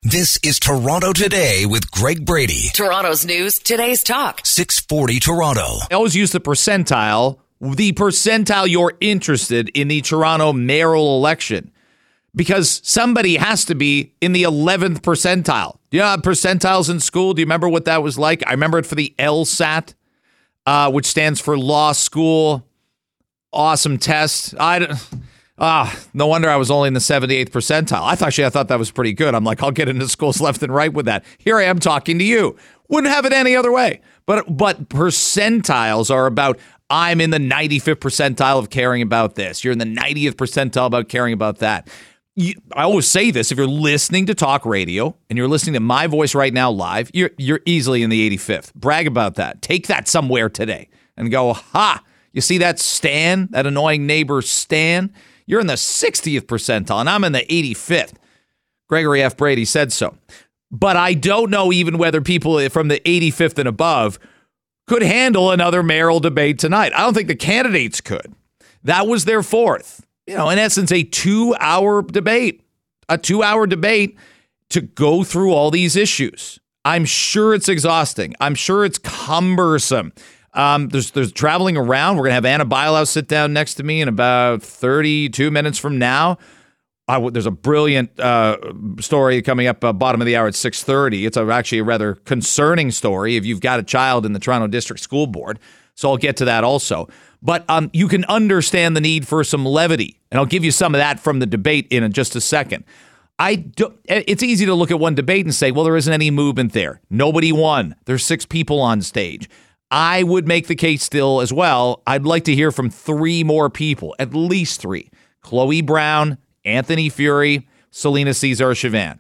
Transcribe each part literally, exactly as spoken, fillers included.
This is Toronto Today with Greg Brady. Toronto's news, today's talk. six forty Toronto. I always use the percentile, the percentile you're interested in the Toronto mayoral election, because somebody has to be in the eleventh percentile. Do you know percentiles in school? Do you remember what that was like? I remember it for the LSAT, uh, which stands for Law School. Awesome test. I don't... Ah, no wonder I was only in the seventy-eighth percentile. I thought, actually, I thought that was pretty good. I'm like, I'll get into schools left and right with that. Here I am talking to you. Wouldn't have it any other way. But but percentiles are about, I'm in the ninety-fifth percentile of caring about this. You're in the ninetieth percentile about caring about that. You, I always say this, if you're listening to talk radio and you're listening to my voice right now live, you're you're easily in the eighty-fifth. Brag about that. Take that somewhere today and go, ha, you see that Stan, that annoying neighbor Stan? You're in the sixtieth percentile, and I'm in the eighty-fifth. Gregory F. Brady said so. But I don't know even whether people from the eighty-fifth and above could handle another mayoral debate tonight. I don't think the candidates could. That was their fourth. You know, in essence, a two-hour debate. A two-hour debate to go through all these issues. I'm sure it's exhausting. I'm sure it's cumbersome. Um, there's there's traveling around. We're going to have Anna Bialow sit down next to me in about thirty-two minutes from now. I w- there's a brilliant uh, story coming up uh, bottom of the hour at six thirty. It's a, actually a rather concerning story if you've got a child in the Toronto District School Board. So I'll get to that also. But um, you can understand the need for some levity. And I'll give you some of that from the debate in just a second. I do, it's easy to look at one debate and say, well, there isn't any movement there. Nobody won. There's six people on stage. I would make the case still as well. I'd like to hear from three more people, at least three. Chloe Brown, Anthony Furey, Selena Caesar-Chavannes.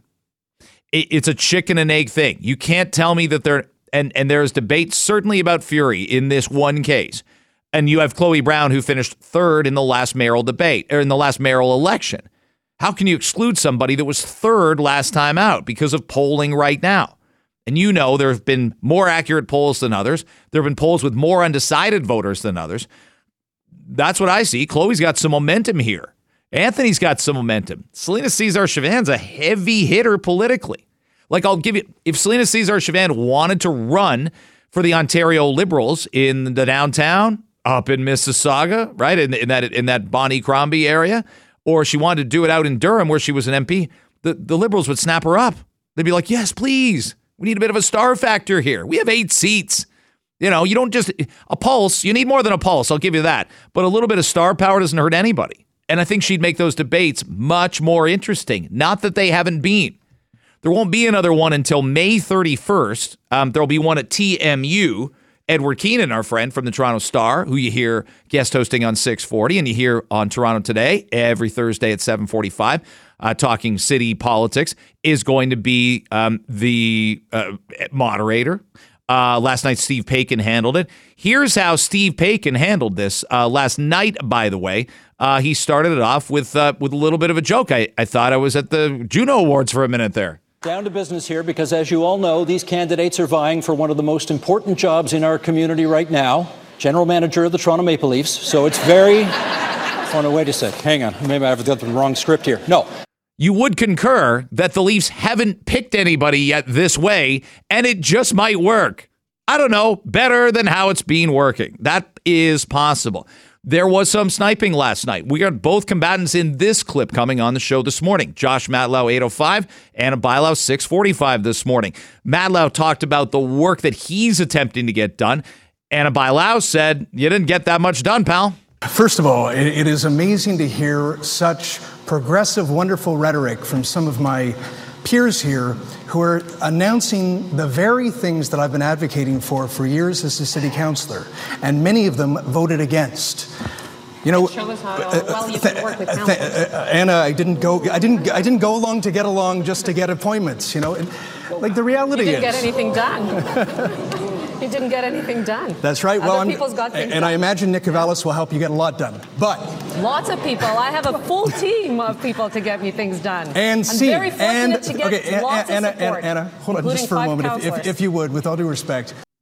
It's a chicken and egg thing. You can't tell me that there, and, and there's debate certainly about Furey in this one case. And you have Chloe Brown, who finished third in the last mayoral debate, or in the last mayoral election. How can you exclude somebody that was third last time out because of polling right now? And you know there have been more accurate polls than others. There have been polls with more undecided voters than others. That's what I see. Chloe's got some momentum here. Anthony's got some momentum. Selena Caesar-Chavannes's a heavy hitter politically. Like, I'll give you, if Selena Caesar-Chavannes wanted to run for the Ontario Liberals in the downtown, up in Mississauga, right, in, in that in that Bonnie Crombie area, or she wanted to do it out in Durham where she was an M P, the, the Liberals would snap her up. They'd be like, yes, please. We need a bit of a star factor here. We have eight seats. You know, you don't just, a pulse, you need more than a pulse, I'll give you that. But a little bit of star power doesn't hurt anybody. And I think she'd make those debates much more interesting. Not that they haven't been. There won't be another one until May thirty-first. Um, there'll be one at T M U. Edward Keenan, our friend from the Toronto Star, who you hear guest hosting on six forty, and you hear on Toronto Today every Thursday at seven forty-five, uh, talking city politics, is going to be um, the uh, moderator. Uh, last night, Steve Paikin handled it. Here's how Steve Paikin handled this uh, last night, by the way. Uh, he started it off with uh, with a little bit of a joke. I, I thought I was at the Juno Awards for a minute there. Down to business here, because as you all know, these candidates are vying for one of the most important jobs in our community right now, general manager of the Toronto Maple Leafs. So it's very... oh, no, wait a sec. Hang on. Maybe I've got the wrong script here. No. You would concur that the Leafs haven't picked anybody yet this way, and it just might work. I don't know, better than how it's been working. That is possible. There was some sniping last night. We got both combatants in this clip coming on the show this morning. Josh Matlow, eight oh five, Anna Bialow, six forty-five this morning. Matlow talked about the work that he's attempting to get done. Anna Bialow said, you didn't get that much done, pal. First of all, it, it is amazing to hear such progressive, wonderful rhetoric from some of my peers here who are announcing the very things that I've been advocating for for years as a city councillor, and many of them voted against. You know, show us how well you can work with councils. Uh, Anna, I didn't go. I didn't. I didn't go along to get along just to get appointments. You know, and, like the reality is, you didn't is, get anything done. You didn't get anything done. That's right. Other well, people's got things and done. I imagine Nick Cavalis will help you get a lot done. But lots of people. I have a full team of people to get me things done. And I'm see, very fortunate and to get okay, lots Anna, of support, Anna, Anna, hold on just for a moment, if, if, if you would, with all due respect.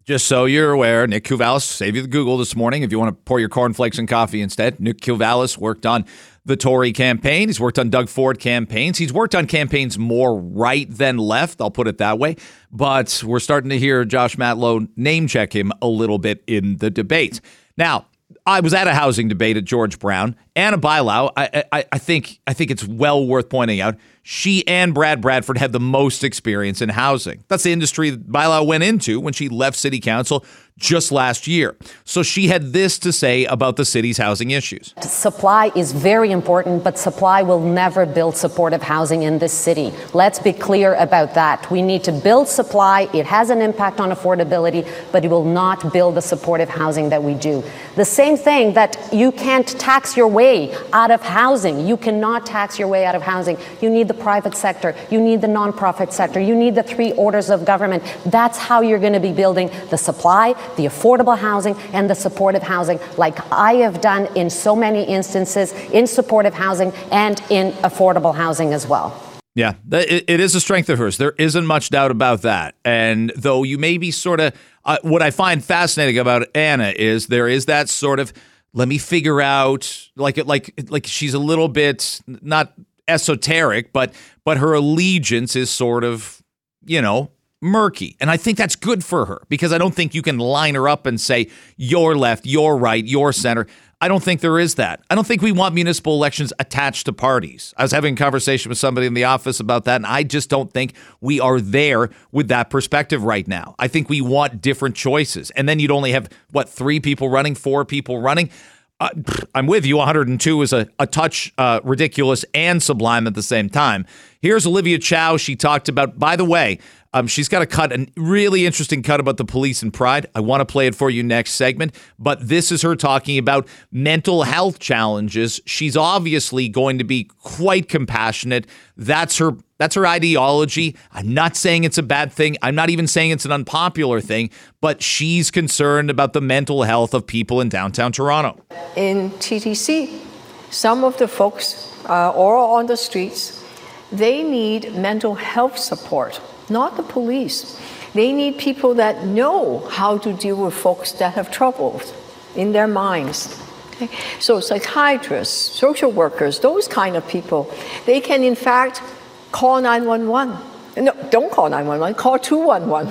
Just so you're aware, Nick Kouvalis saved you the Google this morning. If you want to pour your cornflakes and coffee instead, Nick Kouvalis worked on the Tory campaign. He's worked on Doug Ford campaigns. He's worked on campaigns more right than left. I'll put it that way. But we're starting to hear Josh Matlow name check him a little bit in the debate. Now, I was at a housing debate at George Brown. Anna Bailão, I, I, I think I think it's well worth pointing out, she and Brad Bradford had the most experience in housing. That's the industry that Bailão went into when she left city council just last year. So she had this to say about the city's housing issues. Supply is very important, but supply will never build supportive housing in this city. Let's be clear about that. We need to build supply. It has an impact on affordability, but it will not build the supportive housing that we do. The same thing that you can't tax your way out of housing. You cannot tax your way out of housing. You need the private sector. You need the nonprofit sector. You need the three orders of government. That's how you're going to be building the supply, the affordable housing, and the supportive housing, like I have done in so many instances in supportive housing and in affordable housing as well. Yeah, it is a strength of hers. There isn't much doubt about that. And though you may be sort of, uh, what I find fascinating about Anna is there is that sort of, let me figure out, like like like she's a little bit, not esoteric, but but her allegiance is sort of, you know, murky. And I think that's good for her because I don't think you can line her up and say, you're left, you're right, you're center. I don't think there is that. I don't think we want municipal elections attached to parties. I was having a conversation with somebody in the office about that, and I just don't think we are there with that perspective right now. I think we want different choices. And then you'd only have, what, three people running, four people running? Uh, I'm with you. one hundred two is a, a touch uh, ridiculous and sublime at the same time. Here's Olivia Chow. She talked about, by the way, um, she's got a cut, a really interesting cut about the police and Pride. I want to play it for you next segment. But this is her talking about mental health challenges. She's obviously going to be quite compassionate. That's her. That's her ideology. I'm not saying it's a bad thing. I'm not even saying it's an unpopular thing, but she's concerned about the mental health of people in downtown Toronto. In T T C, some of the folks uh, or on the streets, they need mental health support, not the police. They need people that know how to deal with folks that have trouble in their minds. Okay? So psychiatrists, social workers, those kind of people, they can in fact call nine one one. No, don't call nine one one, call two one one.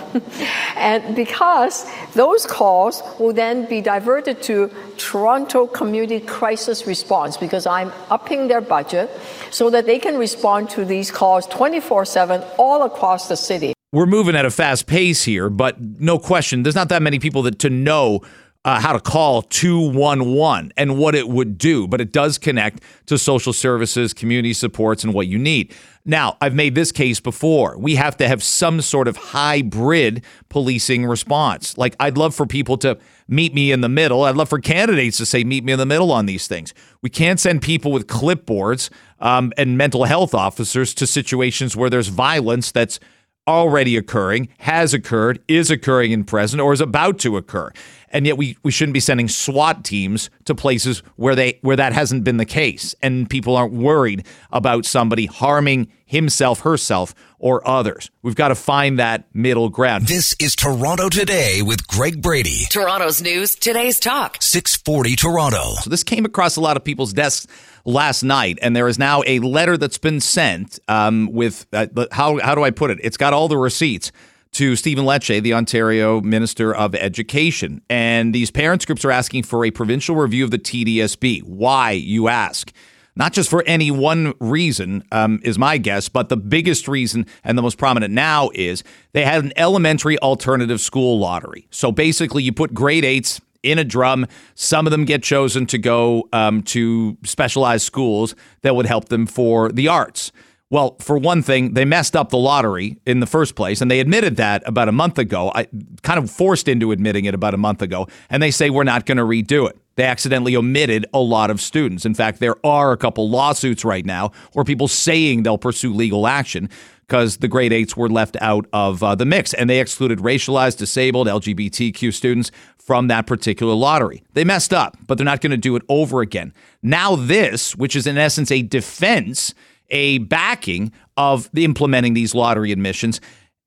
And because those calls will then be diverted to Toronto Community Crisis Response, because I'm upping their budget so that they can respond to these calls twenty-four seven all across the city. We're moving at a fast pace here, but no question, there's not that many people that to know Uh, how to call two one one and what it would do, but it does connect to social services, community supports, and what you need. Now, I've made this case before. We have to have some sort of hybrid policing response. Like, I'd love for people to meet me in the middle. I'd love for candidates to say, meet me in the middle on these things. We can't send people with clipboards um, and mental health officers to situations where there's violence that's already occurring, has occurred, is occurring in present, or is about to occur. And yet we, we shouldn't be sending SWAT teams to places where they where that hasn't been the case. And people aren't worried about somebody harming himself, herself, or others. We've got to find that middle ground. This is Toronto Today with Greg Brady. Toronto's news, today's talk. six forty Toronto. So this came across a lot of people's desks last night, and there is now a letter that's been sent um, with, uh, how how do I put it? It's got all the receipts to Stephen Lecce, the Ontario Minister of Education. And these parents groups are asking for a provincial review of the T D S B. Why, you ask? Not just for any one reason, um, is my guess, but the biggest reason and the most prominent now is they had an elementary alternative school lottery. So basically you put grade eights in a drum. Some of them get chosen to go um, to specialized schools that would help them for the arts. Well, for one thing, they messed up the lottery in the first place, and they admitted that about a month ago. I kind of forced into admitting it about a month ago, and they say we're not going to redo it. They accidentally omitted a lot of students. In fact, there are a couple lawsuits right now where people saying they'll pursue legal action because the grade eights were left out of uh, the mix, and they excluded racialized, disabled, L G B T Q students from that particular lottery. They messed up, but they're not going to do it over again. Now this, which is in essence a defense, a backing of the implementing these lottery admissions,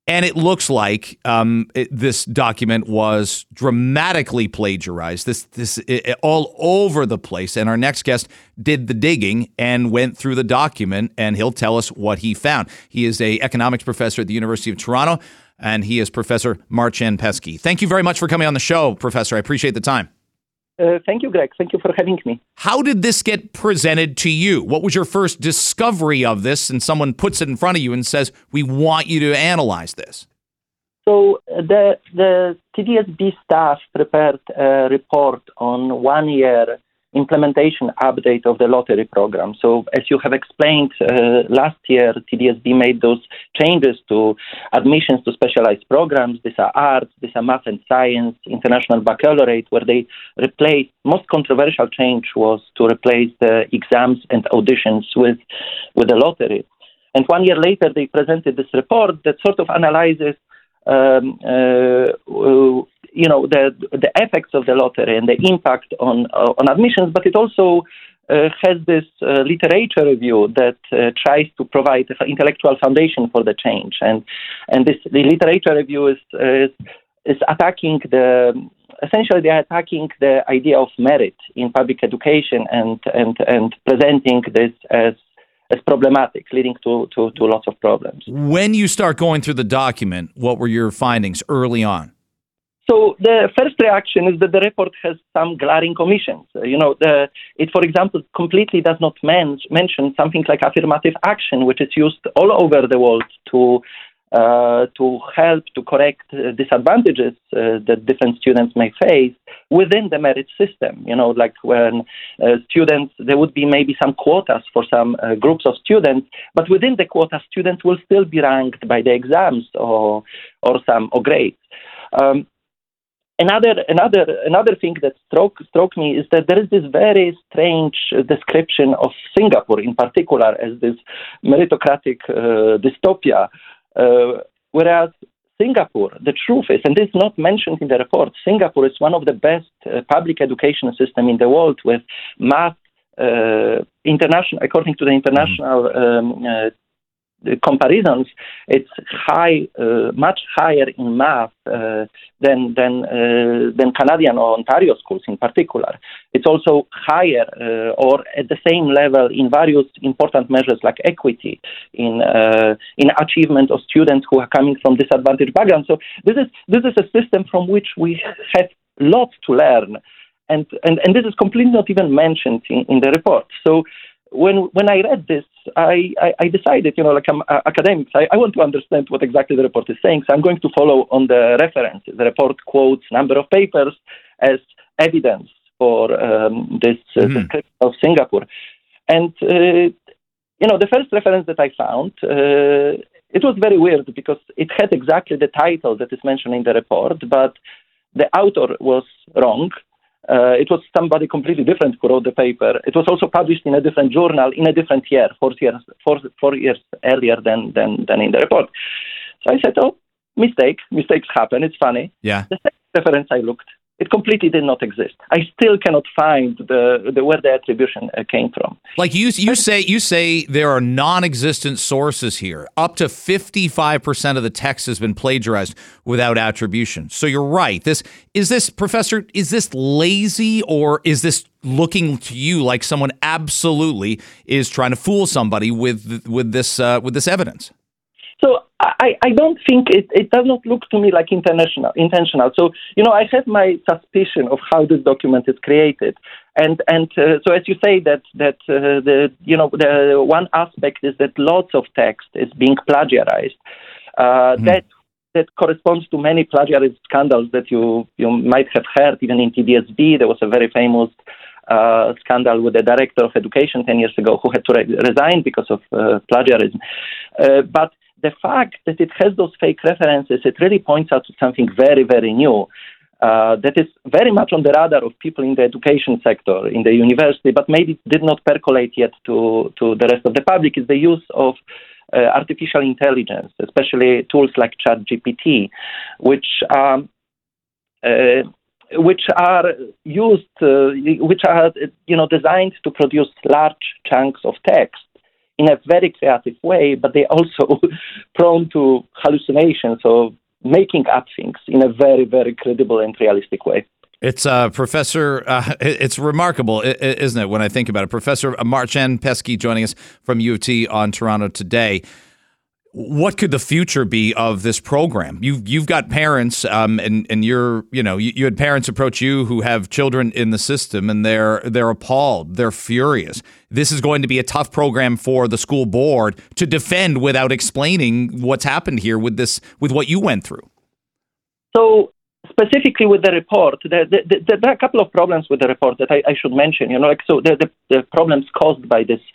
And it looks like um, it, this document was dramatically plagiarized. This, this it, all over the place. And our next guest did the digging and went through the document, and he'll tell us what he found. He is a economics professor at the University of Toronto, and he is Professor Marcin Pesce. Thank you very much for coming on the show, Professor. I appreciate the time. Uh, thank you, Greg. Thank you for having me. How did this get presented to you? What was your first discovery of this? And someone puts it in front of you and says, we want you to analyze this. So uh, the the T D S B staff prepared a report on one year implementation update of the lottery program. So as you have explained, uh, last year, T D S B made those changes to admissions to specialized programs. These are arts, these are math and science, international baccalaureate, where they replaced, most controversial change was to replace the exams and auditions with, with the lottery. And one year later, they presented this report that sort of analyzes Um, uh, you know, the the effects of the lottery and the impact on uh, on admissions, but it also uh, has this uh, literature review that uh, tries to provide an intellectual foundation for the change, and and this the literature review is is, is attacking the essentially they are attacking the idea of merit in public education and and and presenting this as as problematic, leading to, to, to lots of problems. When you start going through the document, what were your findings early on? So the first reaction is that the report has some glaring omissions. Uh, you know, the, it, for example, completely does not men- mention something like affirmative action, which is used all over the world to uh, to help to correct uh, disadvantages uh, that different students may face within the merit system. You know, like when uh, students, there would be maybe some quotas for some uh, groups of students, but within the quota, students will still be ranked by the exams or or some or grades. Um, Another another another thing that struck struck me is that there is this very strange description of Singapore in particular as this meritocratic uh, dystopia, uh, whereas Singapore, the truth is, and this is not mentioned in the report, Singapore is one of the best uh, public education system in the world with math, uh, international, according to the international um, uh, The comparisons, it's high, uh, much higher in math uh, than than uh, than Canadian or Ontario schools in particular. It's also higher uh, or at the same level in various important measures like equity, in uh, in achievement of students who are coming from disadvantaged backgrounds. So this is this is a system from which we have lots to learn, and and, and this is completely not even mentioned in, in the report. So when when I read this, I, I, I decided, you know, like I'm uh, academics, I, I want to understand what exactly the report is saying. So I'm going to follow on the references. The report quotes number of papers as evidence for um, this uh, mm-hmm. description of Singapore. And, uh, you know, the first reference that I found, uh, it was very weird because it had exactly the title that is mentioned in the report, but the author was wrong. Uh, it was somebody completely different who wrote the paper. It was also published in a different journal in a different year, four years, four, four years earlier than, than, than in the report. So I said, oh, mistake. Mistakes happen. It's funny. Yeah. The second reference I looked, it completely did not exist. I still cannot find the, the where the attribution uh, came from. Like you, you say, you say there are non-existent sources here. Up to fifty-five percent of the text has been plagiarized without attribution. So you're right. This is this, Professor. Is this lazy, or is this looking to you like someone absolutely is trying to fool somebody with with this uh, with this evidence? So I, I don't think it, it does not look to me like international, intentional. So, you know, I have my suspicion of how this document is created. And and uh, so as you say that, that uh, the, you know, the one aspect is that lots of text is being plagiarized. Uh, mm-hmm. That that corresponds to many plagiarism scandals that you, you might have heard, even in T D S B. There was a very famous uh, scandal with the director of education ten years ago who had to re- resign because of uh, plagiarism. Uh, but the fact that it has those fake references, it really points out to something very, very new uh, that is very much on the radar of people in the education sector, in the university, but maybe did not percolate yet to, to the rest of the public, is the use of uh, artificial intelligence, especially tools like ChatGPT, which um, uh, which are used, uh, which are, you know, designed to produce large chunks of text in a very creative way, but they're also prone to hallucinations or making up things in a very, very credible and realistic way. It's uh, Professor, uh, it's remarkable, isn't it, when I think about it? Professor Marchand Pesce joining us from U of T on Toronto Today. What could the future be of this program? You've you've got parents, um, and and you're you know you, you had parents approach you who have children in the system, and they're they're appalled, they're furious. This is going to be a tough program for the school board to defend without explaining what's happened here with this with what you went through. So specifically with the report, there, there, there are a couple of problems with the report that I, I should mention. You know, like so the the, the problems caused by this.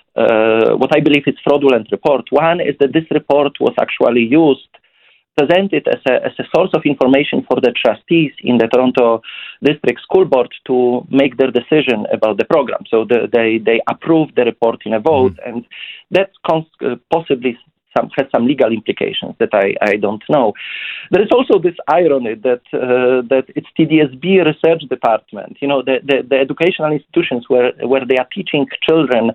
Uh, what I believe is fraudulent report. One is that this report was actually used, presented as a, as a source of information for the trustees in the Toronto District School Board to make their decision about the program. So the, they they approved the report in a vote, mm-hmm. and that cons- uh, possibly some, has some legal implications that I, I don't know. There is also this irony that uh, that it's T D S B research department, you know, the, the, the educational institutions where, where they are teaching children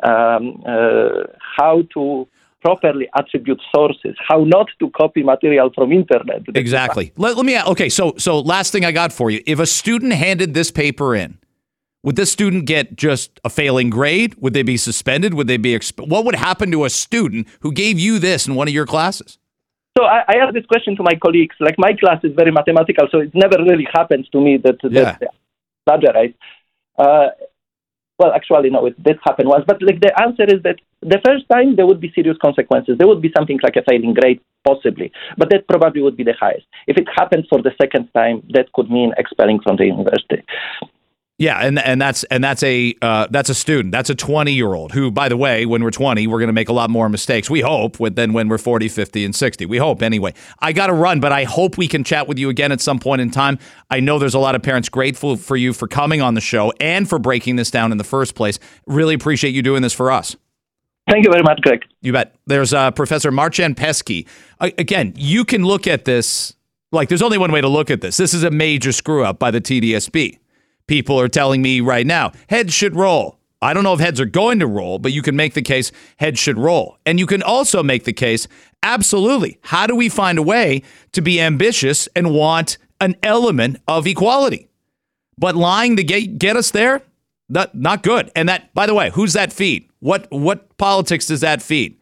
um, uh, how to properly attribute sources, how not to copy material from internet. Exactly. Let, let me, okay, so so last thing I got for you. If a student handed this paper in, would this student get just a failing grade? Would they be suspended? Would they be exp- what would happen to a student who gave you this in one of your classes? So I, I asked this question to my colleagues. Like my class is very mathematical, so it never really happens to me that yeah. that plagiarize. Uh, well, actually, no, it did happen once. But like the answer is that the first time there would be serious consequences. There would be something like a failing grade, possibly, but that probably would be the highest. If it happens for the second time, that could mean expelling from the university. Yeah, and and that's and that's a uh, that's a student. That's a twenty-year-old who, by the way, when we're twenty, we're going to make a lot more mistakes. We hope with, than when we're forty, fifty, and sixty. We hope anyway. I got to run, but I hope we can chat with you again at some point in time. I know there's a lot of parents grateful for you for coming on the show and for breaking this down in the first place. Really appreciate you doing this for us. Thank you very much, Greg. You bet. There's uh, Professor Marchand Pesce. Uh, again, you can look at this, like there's only one way to look at this. This is a major screw up by the T D S B. People are telling me right now, heads should roll. I don't know if heads are going to roll, but you can make the case heads should roll. And you can also make the case, absolutely, how do we find a way to be ambitious and want an element of equality? But lying to get, get us there, not, not good. And that, by the way, who's that feed? What, what politics does that feed?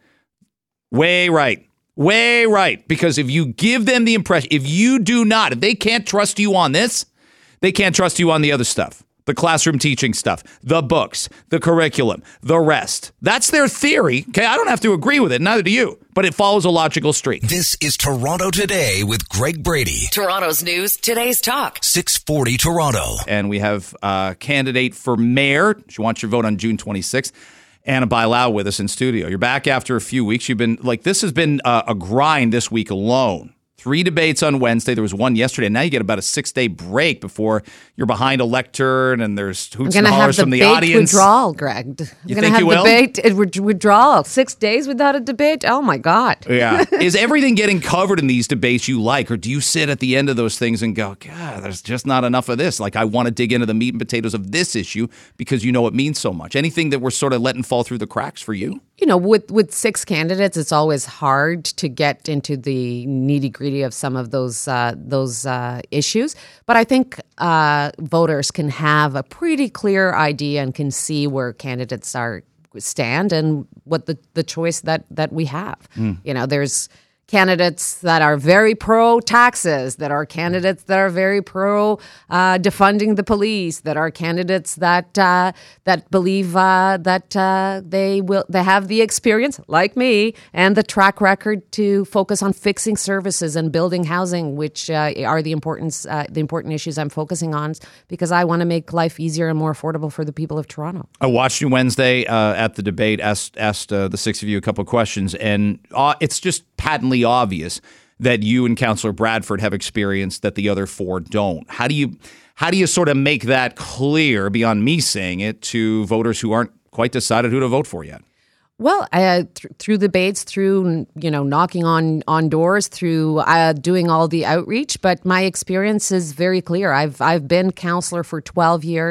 Way right. Way right. Because if you give them the impression, if you do not, if they can't trust you on this, they can't trust you on the other stuff, the classroom teaching stuff, the books, the curriculum, the rest. That's their theory. Okay, I don't have to agree with it, neither do you, but it follows a logical street. This is Toronto Today with Greg Brady. Toronto's news, today's talk. six forty Toronto. And we have a candidate for mayor. She wants your vote on June twenty-sixth. Anna Bailão with us in studio. You're back after a few weeks. You've been like, this has been a, a grind this week alone. Three debates on Wednesday. There was one yesterday. And now you get about a six-day break before you're behind a lectern and there's hoots and hollers from the audience. Withdrawal, Greg. You We're think you will? Debate uh, withdrawal. Six days without a debate. Oh my God. Yeah. Is everything getting covered in these debates you like, or do you sit at the end of those things and go, God, there's just not enough of this? Like, I want to dig into the meat and potatoes of this issue because you know it means so much. Anything that we're sort of letting fall through the cracks for you? You know, with with six candidates, it's always hard to get into the nitty gritty of some of those uh, those uh, issues. But I think uh, voters can have a pretty clear idea and can see where candidates are stand and what the, the choice that that we have. Mm. You know, there's candidates that are very pro taxes, that are candidates that are very pro uh, defunding the police, that are candidates that uh, that believe uh, that uh, they will they have the experience, like me, and the track record to focus on fixing services and building housing, which uh, are the importance uh, the important issues I'm focusing on because I want to make life easier and more affordable for the people of Toronto. I watched you Wednesday uh, at the debate, asked asked uh, the six of you a couple of questions, and uh, it's just patently obvious that you and Councillor Bradford have experience that the other four don't. How do you how do you sort of make that clear beyond me saying it to voters who aren't quite decided who to vote for yet? Well, uh, th- through debates, through, you know, knocking on, on doors, through uh, doing all the outreach. But my experience is very clear. I've I've been councillor for twelve years,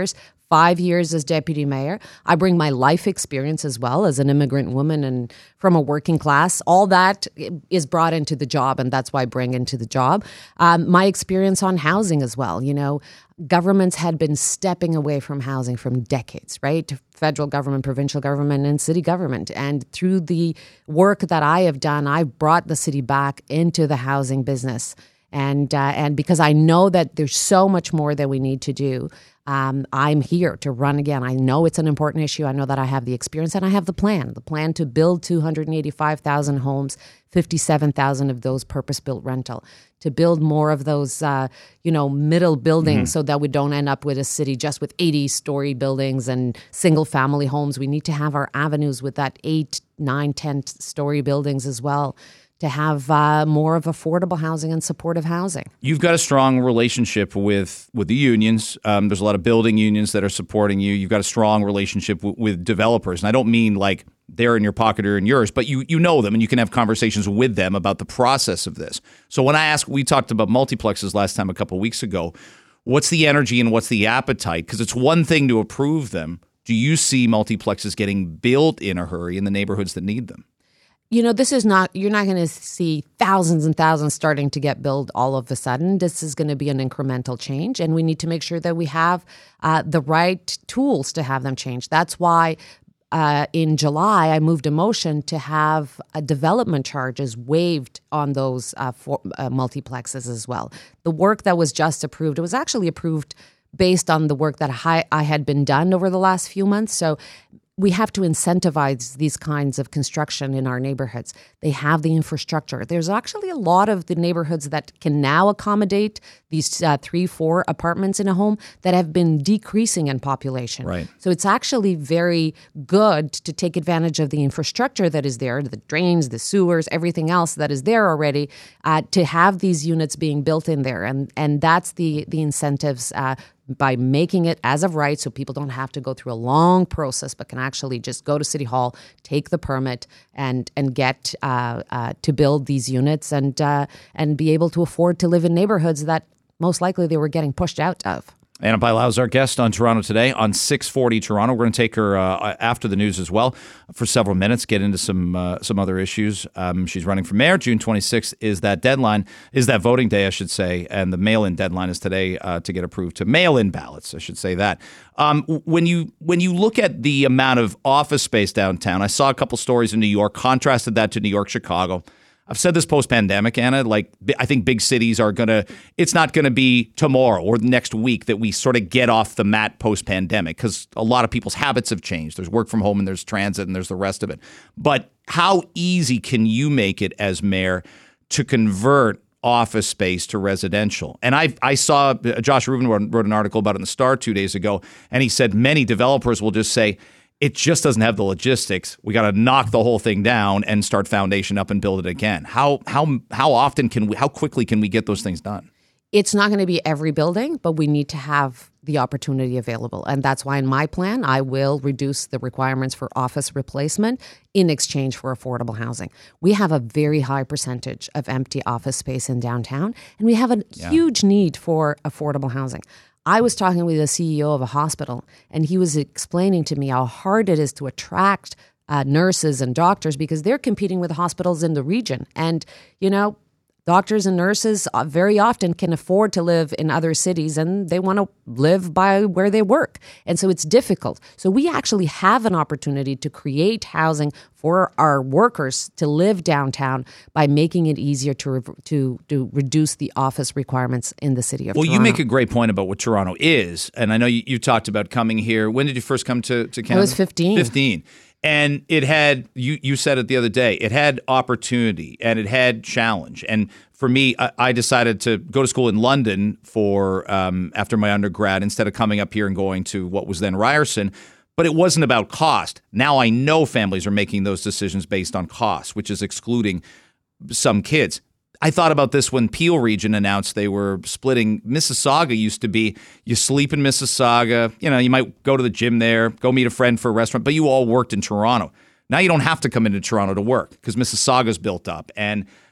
five years as deputy mayor. I bring my life experience as well as an immigrant woman and from a working class. All that is brought into the job, and that's why I bring into the job. Um, my experience on housing as well. You know, governments had been stepping away from housing from decades, right? Federal government, provincial government, and city government. And through the work that I have done, I've brought the city back into the housing business. And uh, and because I know that there's so much more that we need to do, um, I'm here to run again. I know it's an important issue. I know that I have the experience and I have the plan. The plan to build two hundred eighty-five thousand homes, fifty-seven thousand of those purpose-built rental, to build more of those, uh, you know, middle buildings mm-hmm. so that we don't end up with a city just with eighty-story buildings and single-family homes. We need to have our avenues with that eight, nine, ten-story buildings as well, to have uh, more of affordable housing and supportive housing. You've got a strong relationship with with the unions. Um, there's a lot of building unions that are supporting you. You've got a strong relationship w- with developers. And I don't mean like they're in your pocket or in yours, but you you know them and you can have conversations with them about the process of this. So when I ask, we talked about multiplexes last time a couple of weeks ago, what's the energy and what's the appetite? Because it's one thing to approve them. Do you see multiplexes getting built in a hurry in the neighborhoods that need them? You know, this is not, you're not going to see thousands and thousands starting to get built all of a sudden. This is going to be an incremental change, and we need to make sure that we have uh, the right tools to have them change. That's why uh, in July, I moved a motion to have uh, development charges waived on those uh, for, uh, multiplexes as well. The work that was just approved, it was actually approved based on the work that I, I had been done over the last few months. So we have to incentivize these kinds of construction in our neighborhoods. They have the infrastructure. There's actually a lot of the neighborhoods that can now accommodate these uh, three, four apartments in a home that have been decreasing in population. Right. So it's actually very good to take advantage of the infrastructure that is there, the drains, the sewers, everything else that is there already, uh, to have these units being built in there. And and that's the, the incentives uh, by making it as of right, so people don't have to go through a long process, but can actually just go to City Hall, take the permit, and and get uh, uh, to build these units and uh, and be able to afford to live in neighborhoods that most likely they were getting pushed out of. Anna Bailão is our guest on Toronto Today on six forty Toronto. We're going to take her uh, after the news as well for several minutes, get into some uh, some other issues. Um, she's running for mayor. June twenty-sixth is that deadline, is that voting day, I should say, and the mail-in deadline is today uh, to get approved to mail-in ballots, I should say that. Um, when you when you look at the amount of office space downtown, I saw a couple stories in New York, contrasted that to New York, Chicago. I've said this post-pandemic, Anna, like I think big cities are going to, it's not going to be tomorrow or next week that we sort of get off the mat post-pandemic because a lot of people's habits have changed. There's work from home and there's transit and there's the rest of it. But how easy can you make it as mayor to convert office space to residential? And I I saw Josh Rubin wrote, wrote an article about it in the Star two days ago, and he said many developers will just say, it just doesn't have the logistics. We got to knock the whole thing down and start foundation up and build it again. How how how often can we, how quickly can we get those things done? It's not going to be every building, but we need to have the opportunity available. And that's why in my plan, I will reduce the requirements for office replacement in exchange for affordable housing. We have a very high percentage of empty office space in downtown, and we have a yeah. huge need for affordable housing. I was talking with a C E O of a hospital, and he was explaining to me how hard it is to attract uh, nurses and doctors because they're competing with hospitals in the region. And, you know, doctors and nurses very often can afford to live in other cities and they want to live by where they work. And so it's difficult. So we actually have an opportunity to create housing for our workers to live downtown by making it easier to re- to, to reduce the office requirements in the city of well, Toronto. Well, you make a great point about what Toronto is. And I know you, you talked about coming here. When did you first come to, to Canada? I was fifteen. fifteen. And it had, you you said it the other day, it had opportunity and it had challenge. And for me, I, I decided to go to school in London for um, after my undergrad instead of coming up here and going to what was then Ryerson. But it wasn't about cost. Now I know families are making those decisions based on cost, which is excluding some kids. I thought about this when Peel Region announced they were splitting. Mississauga used to be, you sleep in Mississauga, you know, you might go to the gym there, go meet a friend for a restaurant, but you all worked in Toronto. Now you don't have to come into Toronto to work because Mississauga's built up. And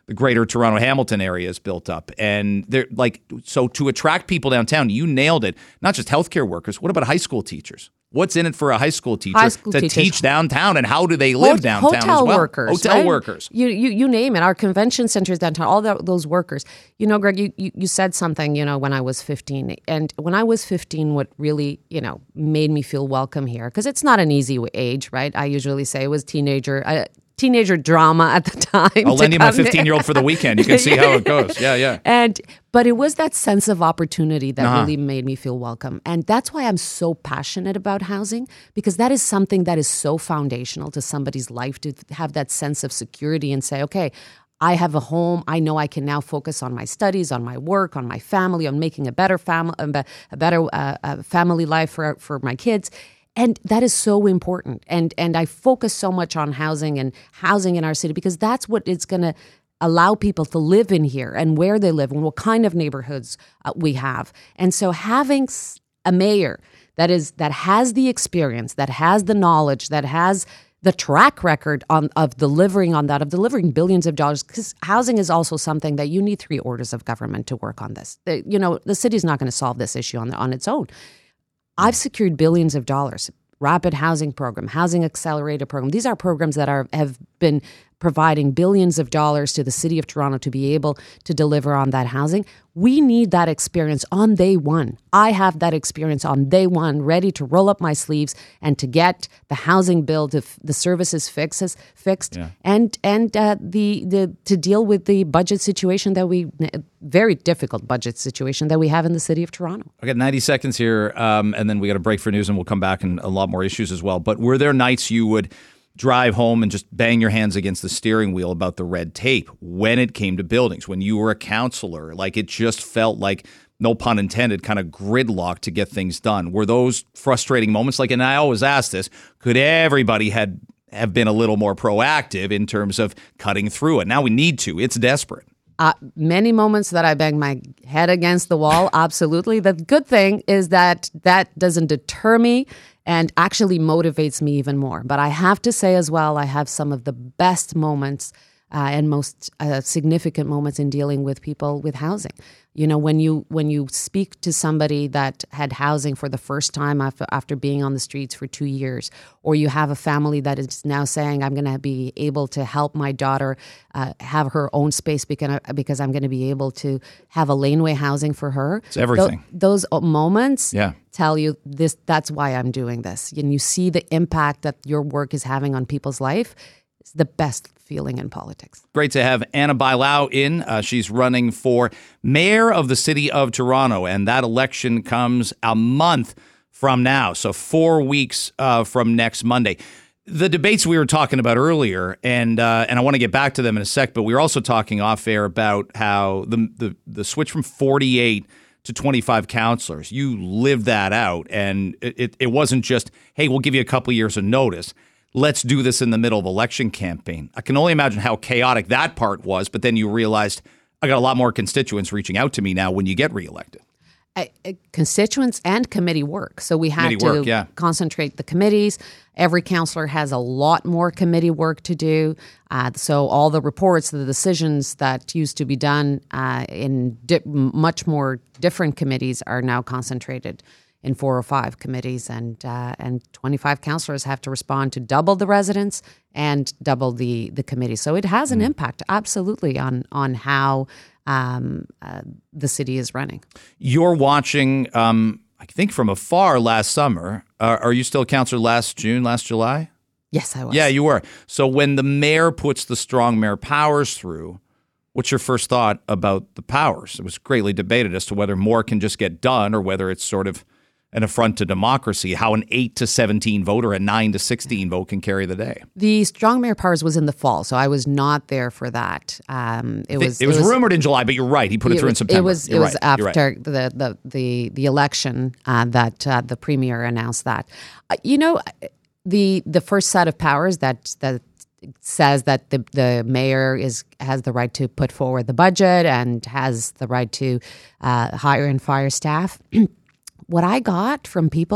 the greater Toronto Hamilton area is built up. And they're like, so to attract people downtown, you nailed it. Not just healthcare workers. What about high school teachers? What's in it for a high school teacher high school to teachers. teach downtown, and how do they live Hot- downtown hotel as well? workers, Hotel right? workers. You, you you name it. Our convention centers downtown, all that, those workers. You know, Greg, you, you, you said something, you know, when I was fifteen. And when I was fifteen, what really, you know, made me feel welcome here, because it's not an easy age, right? I usually say it was teenager. Uh, Teenager drama at the time. I'll lend you my fifteen-year-old for the weekend. You can see how it goes. Yeah, yeah. And but it was that sense of opportunity that Uh-huh. really made me feel welcome. And that's why I'm so passionate about housing, because that is something that is so foundational to somebody's life, to have that sense of security and say, okay, I have a home. I know I can now focus on my studies, on my work, on my family, on making a better family, a better uh, uh, family life for for my kids. And that is so important. And and I focus so much on housing and housing in our city, because that's what it's going to allow people to live in here, and where they live and what kind of neighborhoods uh, we have. And so having a mayor that is that has the experience, that has the knowledge, that has the track record on of delivering on that, of delivering billions of dollars, because housing is also something that you need three orders of government to work on this. The, you know, the city's not going to solve this issue on, on its own. I've secured billions of dollars. Rapid Housing Program, Housing Accelerator Program. These are programs that are have been providing billions of dollars to the City of Toronto to be able to deliver on that housing. We need that experience on day one. I have that experience on day one, ready to roll up my sleeves and to get the housing bill, to f- the services fixes, fixed, Yeah. and and uh, the the to deal with the budget situation that we, very difficult budget situation that we have in the City of Toronto. I got ninety seconds here, um, and then we got a break for news, and we'll come back and a lot more issues as well. But were there nights you would drive home and just bang your hands against the steering wheel about the red tape when it came to buildings, when you were a councillor? Like, it just felt like, no pun intended, kind of gridlock to get things done. Were those frustrating moments? Like, and I always ask this, could everybody had have been a little more proactive in terms of cutting through it? Now we need to. It's desperate. Uh, many moments that I bang my head against the wall, absolutely. The good thing is that that doesn't deter me and actually motivates me even more. But I have to say as well, I have some of the best moments uh, and most uh, significant moments in dealing with people with housing. You know, when you when you speak to somebody that had housing for the first time after, after being on the streets for two years, or you have a family that is now saying, I'm going to be able to help my daughter uh, have her own space because, I, because I'm going to be able to have a laneway housing for her. It's everything. Th- those moments Yeah. tell you this. That's why I'm doing this. And you see the impact that your work is having on people's life. It's the best feeling in politics. Great to have Anna Bailão in. Uh, she's running for mayor of the City of Toronto, and that election comes a month from now, so four weeks uh, from next Monday. The debates we were talking about earlier, and uh, and I want to get back to them in a sec, but we were also talking off air about how the the, the switch from forty-eight to twenty-five councillors, you lived that out, and it, it, it wasn't just, hey, we'll give you a couple years of notice. Let's do this in the middle of election campaign. I can only imagine how chaotic that part was, but then you realized I got a lot more constituents reaching out to me now when you get reelected. Uh, uh, constituents and committee work. So we had Committee to work, yeah. concentrate the committees. Every councillor has a lot more committee work to do. Uh, so all the reports, the decisions that used to be done uh, in di- much more different committees are now concentrated in four or five committees, and uh, and twenty-five councillors have to respond to double the residents and double the the committee. So it has an mm. impact, absolutely, on on how um, uh, the city is running. You're watching, um, I think, from afar last summer. Uh, are you still a councillor last June, last July? Yes, I was. Yeah, you were. So when the mayor puts the strong mayor powers through, what's your first thought about the powers? It was greatly debated as to whether more can just get done or whether it's sort of an affront to democracy, how an eight to seventeen vote or a nine to sixteen vote can carry the day. The strong mayor powers was in the fall, so I was not there for that. Um, it was it was, it was rumored in July, but you're right. He put it, it through was, in September. It was you're it was right. after right. the, the the the election uh, that uh, the premier announced that. Uh, you know, the the first set of powers that that says that the the mayor is has the right to put forward the budget and has the right to uh, hire and fire staff. What I got from people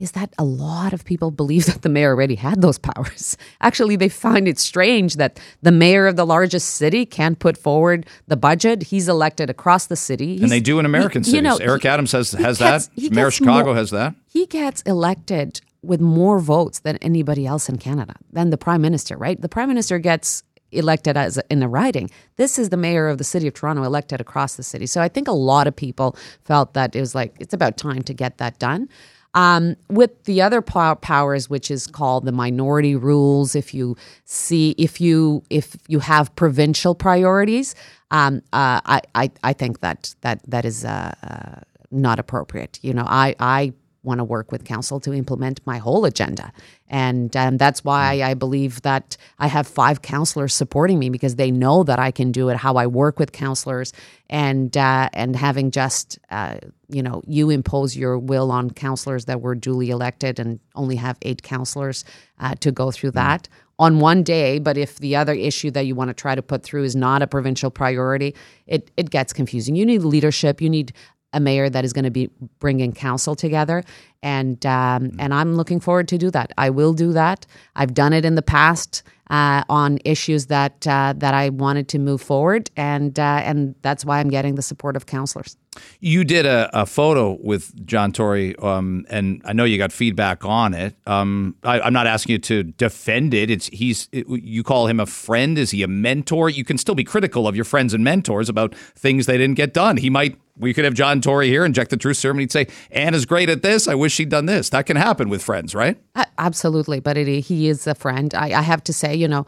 is that a lot of people believe that the mayor already had those powers. Actually, they find it strange that the mayor of the largest city can't put forward the budget. He's elected across the city. He's, and they do in American he, cities. You know, Eric he, Adams has, has gets, that. Mayor of Chicago more, has that. He gets elected with more votes than anybody else in Canada, than the prime minister, right? The prime minister gets elected as a, in a riding. This is the mayor of the city of Toronto elected across the city. So I think a lot of people felt that it was like, it's about time to get that done. Um, with the other pow- powers, which is called the minority rules, if you see, if you if you have provincial priorities, um, uh, I, I I think that that that is uh, uh, not appropriate. You know, I I want to work with council to implement my whole agenda, and um, that's why I believe that I have five councillors supporting me, because they know that I can do it. How I work with councillors, and uh, and having just uh, you know, you impose your will on councillors that were duly elected, and only have eight councillors uh, to go through that on one day. But if the other issue that you want to try to put through is not a provincial priority, it it gets confusing. You need leadership. You need a mayor that is going to be bringing council together. And um, and I'm looking forward to do that. I will do that. I've done it in the past uh, on issues that uh, that I wanted to move forward. And uh, and that's why I'm getting the support of councillors. You did a, a photo with John Tory, um, and I know you got feedback on it. Um, I, I'm not asking you to defend it. It's he's it, you call him a friend. Is he a mentor? You can still be critical of your friends and mentors about things they didn't get done. He might. We could have John Tory here, inject the truth serum, and he'd say, Anna's great at this. I wish she'd done this. That can happen with friends, right? Uh, absolutely. But it, he is a friend. I, I have to say, you know,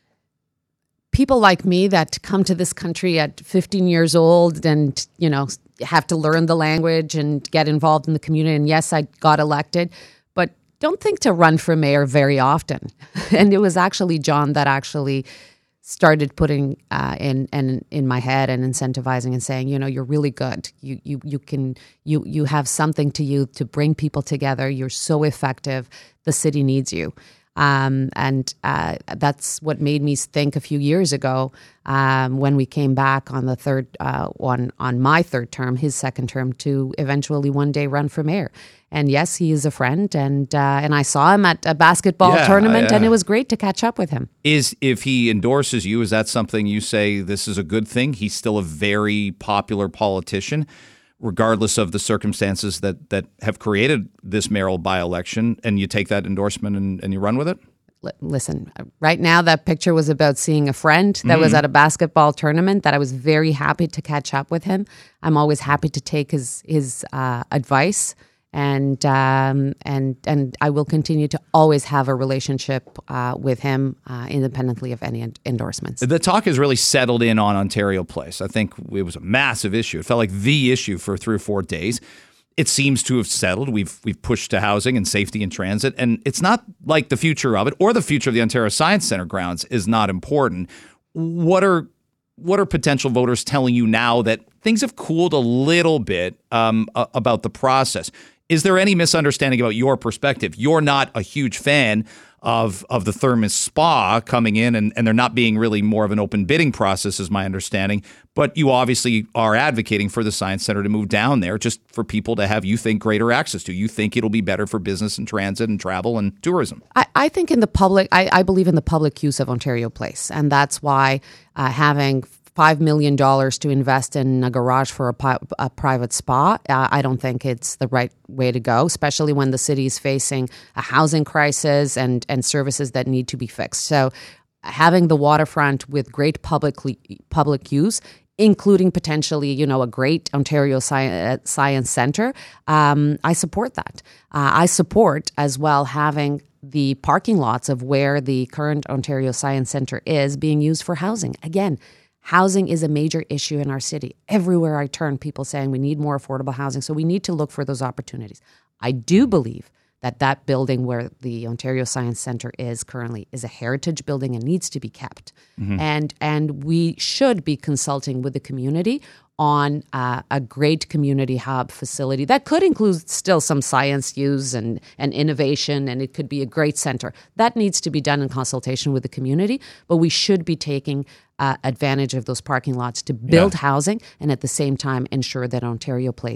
people like me that come to this country at fifteen years old and, you know, have to learn the language and get involved in the community. And yes, I got elected, but don't think to run for mayor very often. And it was actually John that actually started putting uh, in and in, in my head and incentivizing and saying, you know, you're really good. You you you can you you have something to you to bring people together. You're so effective. The city needs you. Um, and uh, that's what made me think a few years ago um, when we came back on the third uh, on on my third term, his second term, to eventually one day run for mayor. And yes, he is a friend, and uh, and I saw him at a basketball yeah, tournament, yeah. and it was great to catch up with him. Is if he endorses you, is that something you say this is a good thing? He's still a very popular politician, regardless of the circumstances that, that have created this mayoral by-election, and you take that endorsement and, and you run with it? L- listen, right now that picture was about seeing a friend that Mm-hmm. was at a basketball tournament that I was very happy to catch up with him. I'm always happy to take his his uh, advice. And um, and and I will continue to always have a relationship uh, with him, uh, independently of any en- endorsements. The talk has really settled in on Ontario Place. I think it was a massive issue. It felt like the issue for three or four days. It seems to have settled. We've we've pushed to housing and safety and transit, and it's not like the future of it or the future of the Ontario Science Centre grounds is not important. What are what are potential voters telling you now that things have cooled a little bit um, a- about the process? Is there any misunderstanding about your perspective? You're not a huge fan of of the Thermos Spa coming in, and, and there not being really more of an open bidding process, is my understanding. But you obviously are advocating for the Science Centre to move down there just for people to have, you think, greater access to. You think it'll be better for business and transit and travel and tourism. I, I think in the public, I, I believe in the public use of Ontario Place. And that's why uh, having five million dollars to invest in a garage for a, pi- a private spa, uh, I don't think it's the right way to go, especially when the city is facing a housing crisis and, and services that need to be fixed. So having the waterfront with great public public use, including potentially, you know, a great Ontario Sci- Science Centre, um, I support that. Uh, I support as well having the parking lots of where the current Ontario Science Centre is being used for housing. Again, housing is a major issue in our city. Everywhere I turn, people saying we need more affordable housing. So we need to look for those opportunities. I do believe that that building where the Ontario Science Centre is currently is a heritage building and needs to be kept. Mm-hmm. And and we should be consulting with the community on uh, a great community hub facility that could include still some science use and, and innovation, and it could be a great center. That needs to be done in consultation with the community, but we should be taking uh, advantage of those parking lots to build yeah. housing and at the same time ensure that Ontario Place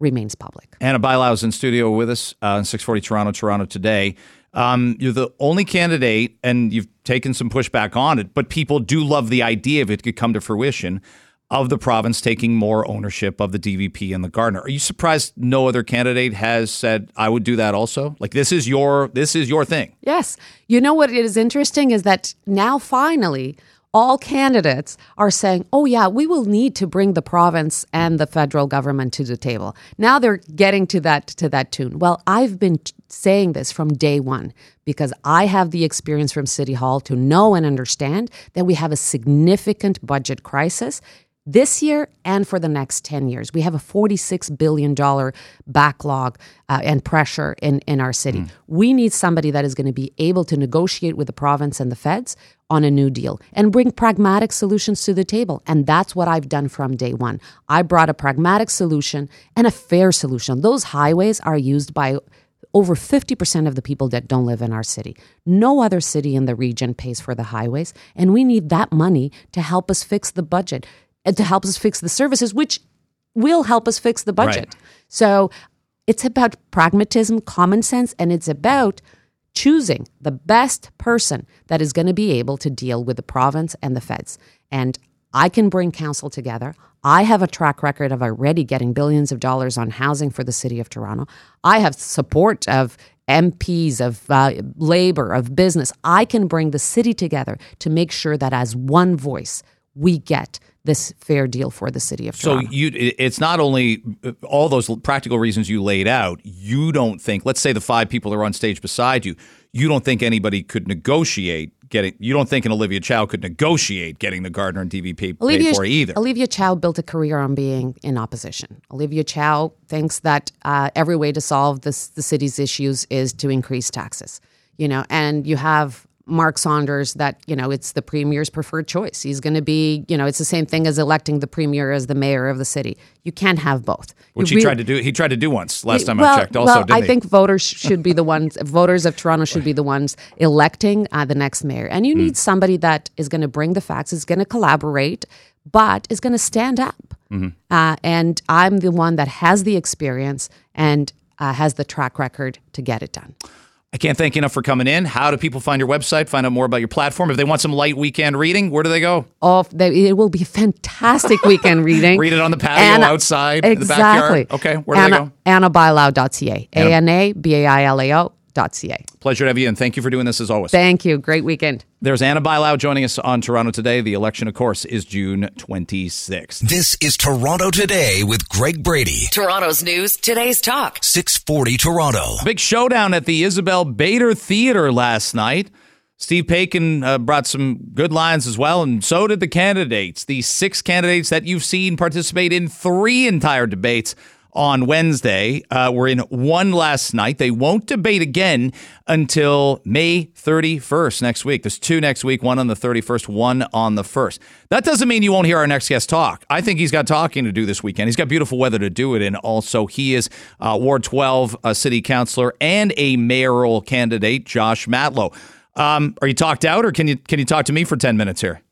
remains public. Anna Bailau is in studio with us uh, on six forty Toronto, Toronto Today. Um, you're the only candidate, and you've taken some pushback on it, but people do love the idea if it could come to fruition of the province taking more ownership of the D V P and the Gardiner. Are you surprised no other candidate has said, I would do that also? Like, this is your this is your thing. Yes. You know what is interesting is that now finally all candidates are saying, oh, yeah, we will need to bring the province and the federal government to the table. Now they're getting to that to that tune. Well, I've been t- saying this from day one because I have the experience from City Hall to know and understand that we have a significant budget crisis this year and for the next ten years. We have a forty-six billion dollars backlog uh, and pressure in, in our city. Mm. We need somebody that is going to be able to negotiate with the province and the feds on a new deal and bring pragmatic solutions to the table. And that's what I've done from day one. I brought a pragmatic solution and a fair solution. Those highways are used by over fifty percent of the people that don't live in our city. No other city in the region pays for the highways, and we need that money to help us fix the budget and to help us fix the services, which will help us fix the budget. Right. So it's about pragmatism, common sense, and it's about choosing the best person that is going to be able to deal with the province and the feds. And I can bring council together. I have a track record of already getting billions of dollars on housing for the city of Toronto. I have support of M Ps, of uh, labor, of business. I can bring the city together to make sure that as one voice, we get this fair deal for the city of Toronto. So you, it's not only all those practical reasons you laid out. You don't think, let's say the five people that are on stage beside you, you don't think anybody could negotiate getting, you don't think an Olivia Chow could negotiate getting the Gardiner and D V P Olivia, paid for either. Olivia Chow built a career on being in opposition. Olivia Chow thinks that uh, every way to solve this, the city's issues is to increase taxes. You know, and you have Mark Saunders that, you know, it's the premier's preferred choice. He's going to be, you know, it's the same thing as electing the premier as the mayor of the city. You can't have both. Which you he really, tried to do. He tried to do once last time well, I checked. Also, well, didn't I he? think voters should be the ones. Voters of Toronto should be the ones electing uh, the next mayor. And you mm. need somebody that is going to bring the facts, is going to collaborate, but is going to stand up. Mm-hmm. Uh, and I'm the one that has the experience and uh, has the track record to get it done. I can't thank you enough for coming in. How do people find your website, find out more about your platform? If they want some light weekend reading, where do they go? Oh, they, it will be a fantastic weekend reading. Read it on the patio, Anna, outside, exactly. in the backyard. Okay, where do Anna, they go? anna bailau dot c a. A N A B A I L A O dot C A. Pleasure to have you, and thank you for doing this as always. Thank you. Great weekend. There's Anna Bailau joining us on Toronto Today. The election, of course, is June twenty-sixth. This is Toronto Today with Greg Brady. Toronto's news, today's talk. six forty Toronto. Big showdown at the Isabel Bader Theatre last night. Steve Paikin uh, brought some good lines as well, and so did the candidates. The six candidates that you've seen participate in three entire debates on Wednesday uh, were in one last night. They won't debate again until May thirty-first next week. There's two next week, one on the thirty-first, one on the first. That doesn't mean you won't hear our next guest talk. I think he's got talking to do this weekend. He's got beautiful weather to do it in. Also, he is uh, Ward twelve uh, city councillor and a mayoral candidate, Josh Matlow. Um, are you talked out, or can you can you talk to me for ten minutes here?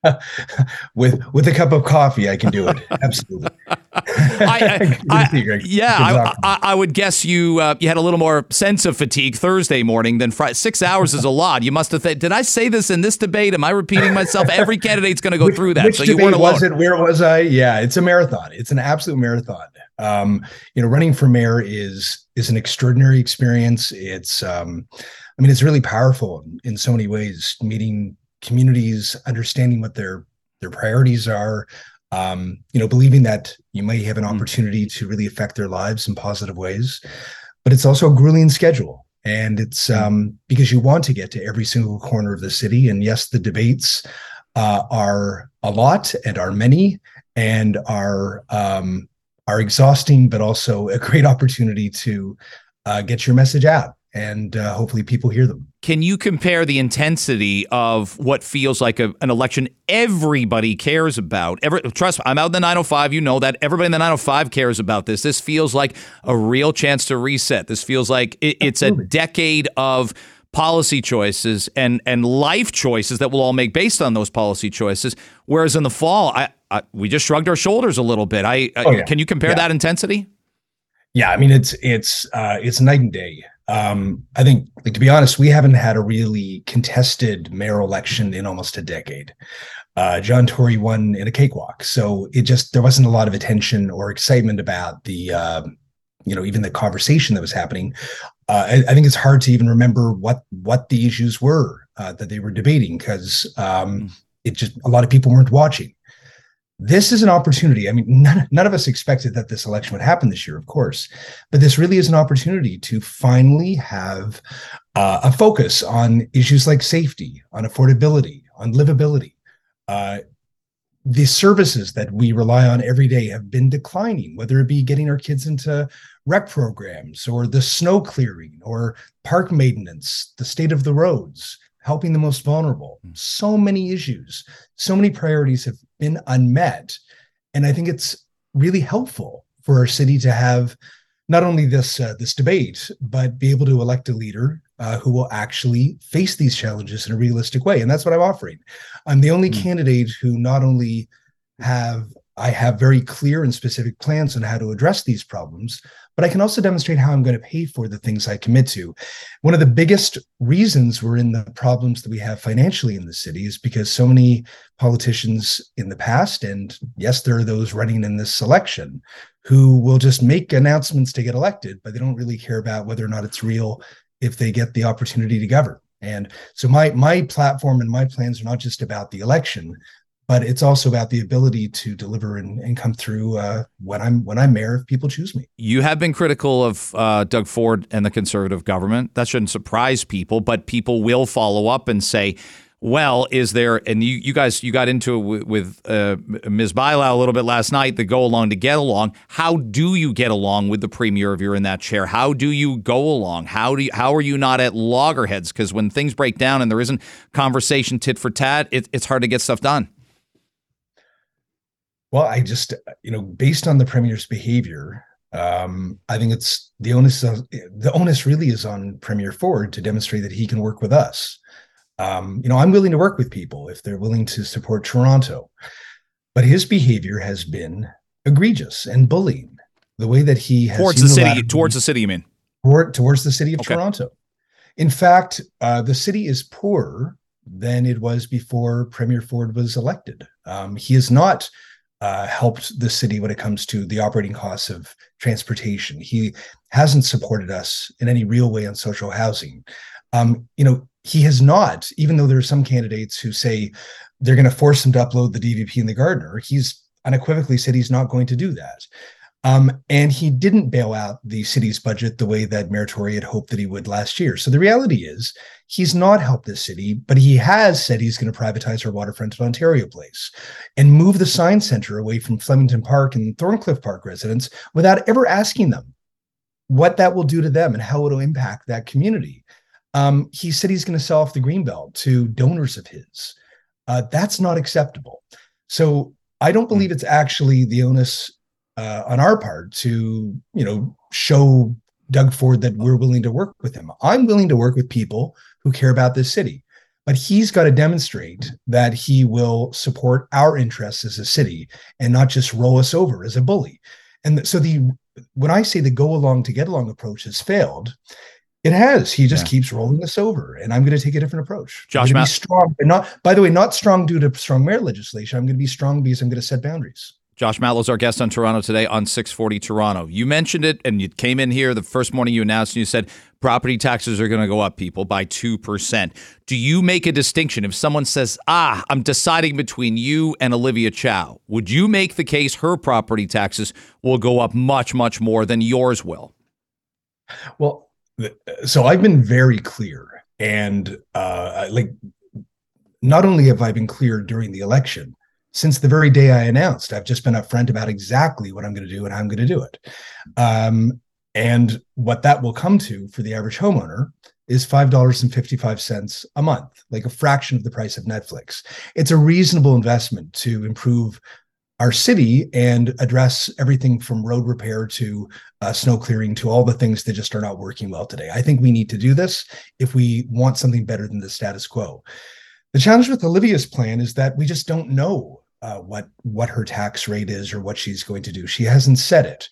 with with a cup of coffee, I can do it. Absolutely. I, I, I, yeah, I, I, I would guess you uh, you had a little more sense of fatigue Thursday morning than Friday. Six hours is a lot. You must have. Th- Did I say this in this debate? Am I repeating myself? Every candidate's going to go which, through that. Which so you weren't alone. Was it? Where was I? Yeah, it's a marathon. It's an absolute marathon. Um, you know, running for mayor is is an extraordinary experience. It's, um, I mean, it's really powerful in so many ways. Meeting communities, understanding what their their priorities are, um, you know, believing that you may have an opportunity to really affect their lives in positive ways. But it's also a grueling schedule. And it's um, because you want to get to every single corner of the city. And yes, the debates uh, are a lot and are many and are um, are exhausting, but also a great opportunity to uh, get your message out. And uh, hopefully people hear them. Can you compare the intensity of what feels like a, an election everybody cares about? Every, trust me, I'm out in the nine oh five. You know that. Everybody in the nine oh five cares about this. This feels like a real chance to reset. This feels like it, it's a decade of policy choices and, and life choices that we'll all make based on those policy choices. Whereas in the fall, I, I we just shrugged our shoulders a little bit. I, I oh, yeah. Can you compare yeah. that intensity? Yeah, I mean it's it's uh, it's night and day. Um, I think, like, to be honest, we haven't had a really contested mayor election in almost a decade. Uh, John Tory won in a cakewalk, so it just there wasn't a lot of attention or excitement about the uh, you know even the conversation that was happening. Uh, I, I think it's hard to even remember what what the issues were uh, that they were debating because um, it just a lot of people weren't watching. This is an opportunity. I mean, none, none of us expected that this election would happen this year, of course, but this really is an opportunity to finally have uh, a focus on issues like safety, on affordability, on livability. Uh, the services that we rely on every day have been declining, whether it be getting our kids into rec programs or the snow clearing or park maintenance, the state of the roads, helping the most vulnerable. So many issues, so many priorities have been unmet. And I think it's really helpful for our city to have not only this uh, this debate, but be able to elect a leader uh, who will actually face these challenges in a realistic way. And that's what I'm offering. I'm the only mm. candidate who not only have I have very clear and specific plans on how to address these problems, but I can also demonstrate how I'm going to pay for the things I commit to. One of the biggest reasons we're in the problems that we have financially in the city is because so many politicians in the past, and yes, there are those running in this election, who will just make announcements to get elected, but they don't really care about whether or not it's real if they get the opportunity to govern. And so my my platform and my plans are not just about the election, but it's also about the ability to deliver and, and come through uh, when I'm when I'm mayor if people choose me. You have been critical of uh, Doug Ford and the Conservative government. That shouldn't surprise people, but people will follow up and say, well, is there, and you, you guys, you got into it with, with uh, Miz Bailão a little bit last night, the go along to get along. How do you get along with the premier if you're in that chair? How do you go along? How do you, how are you not at loggerheads? Because when things break down and there isn't conversation tit for tat, it, it's hard to get stuff done. Well, I just, you know, based on the premier's behavior, um, I think it's the onus of, the onus really is on Premier Ford to demonstrate that he can work with us. Um, you know, I'm willing to work with people if they're willing to support Toronto, but his behavior has been egregious and bullying. The way that he has towards the city, towards the city, you mean? Toward, towards the city of okay. Toronto. In fact, uh, the city is poorer than it was before Premier Ford was elected. Um, he is not. Uh, helped the city when it comes to the operating costs of transportation. He hasn't supported us in any real way on social housing. Um, you know, he has not, even though there are some candidates who say they're going to force him to upload the D V P and the Gardiner, he's unequivocally said he's not going to do that. Um, and he didn't bail out the city's budget the way that Mayor Tory had hoped that he would last year. So the reality is he's not helped this city, but he has said he's going to privatize our waterfront at Ontario Place and move the Science Centre away from Flemington Park and Thorncliffe Park residents without ever asking them what that will do to them and how it will impact that community. Um, he said he's going to sell off the Greenbelt to donors of his. Uh, that's not acceptable. So I don't believe it's actually the onus Uh, on our part to, you know, show Doug Ford that we're willing to work with him. I'm willing to work with people who care about this city, but he's got to demonstrate that he will support our interests as a city and not just roll us over as a bully. And so the when I say the go along to get along approach has failed, it has. He just yeah. keeps rolling us over, and I'm going to take a different approach. Josh, Matt- be strong, and not, by the way, not strong due to strong mayor legislation. I'm going to be strong because I'm going to set boundaries. Josh Matlow's our guest on Toronto Today on six forty Toronto. You mentioned it, and you came in here the first morning you announced, and you said property taxes are going to go up, people, by two percent. Do you make a distinction if someone says, ah, I'm deciding between you and Olivia Chow? Would you make the case her property taxes will go up much, much more than yours will? Well, so I've been very clear, and uh, like not only have I been clear during the election, since the very day I announced, I've just been upfront about exactly what I'm going to do and how I'm going to do it. Um, and what that will come to for the average homeowner is five dollars and fifty-five cents a month, like a fraction of the price of Netflix. It's a reasonable investment to improve our city and address everything from road repair to uh, snow clearing to all the things that just are not working well today. I think we need to do this if we want something better than the status quo. The challenge with Olivia's plan is that we just don't know uh, what what her tax rate is or what she's going to do. She hasn't said it.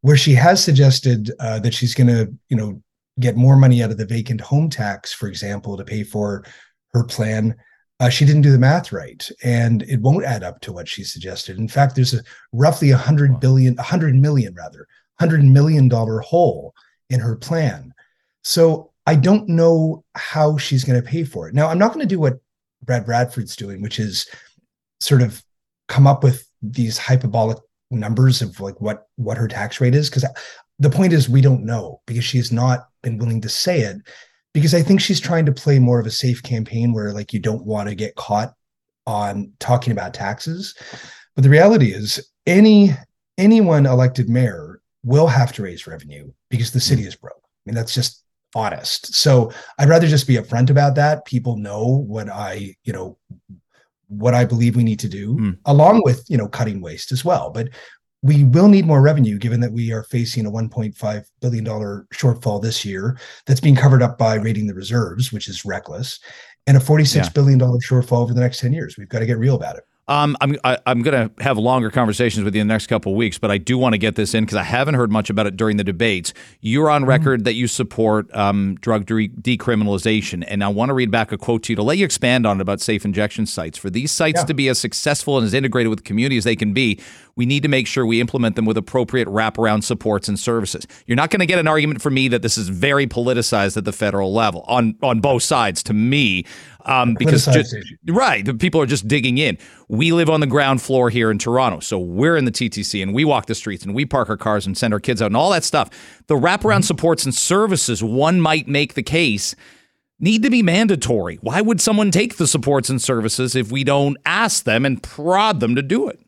where she has suggested uh, that she's going to, you know, get more money out of the vacant home tax, for example, to pay for her plan, uh, she didn't do the math right, and it won't add up to what she suggested. In fact, there's a roughly a hundred billion, a hundred million rather, hundred million dollar hole in her plan. So I don't know how she's going to pay for it. Now, I'm not going to do what Brad Bradford's doing, which is sort of come up with these hyperbolic numbers of like what what her tax rate is, because the point is we don't know, because she's not been willing to say it, because I think she's trying to play more of a safe campaign where like you don't want to get caught on talking about taxes. But the reality is any anyone elected mayor will have to raise revenue because the city is broke. I mean, that's just honest. So I'd rather just be upfront about that. People know what I, you know, what I believe we need to do, mm. along with, you know, cutting waste as well. But we will need more revenue, given that we are facing a one point five billion dollars shortfall this year that's being covered up by raiding the reserves, which is reckless, and a forty-six yeah. billion dollars shortfall over the next ten years. We've got to get real about it. Um, I'm I, I'm going to have longer conversations with you in the next couple of weeks, but I do want to get this in because I haven't heard much about it during the debates. You're on record mm-hmm. that you support um, drug de- decriminalization, and I want to read back a quote to you to let you expand on it about safe injection sites. For these sites yeah. to be as successful and as integrated with the community as they can be, we need to make sure we implement them with appropriate wraparound supports and services. You're not going to get an argument from me that this is very politicized at the federal level on on both sides. To me. Um, because just, right, the people are just digging in. We live on the ground floor here in Toronto, so we're in the T T C and we walk the streets and we park our cars and send our kids out and all that stuff. The wraparound mm-hmm. supports and services, one might make the case, need to be mandatory. Why would someone take the supports and services if we don't ask them and prod them to do it?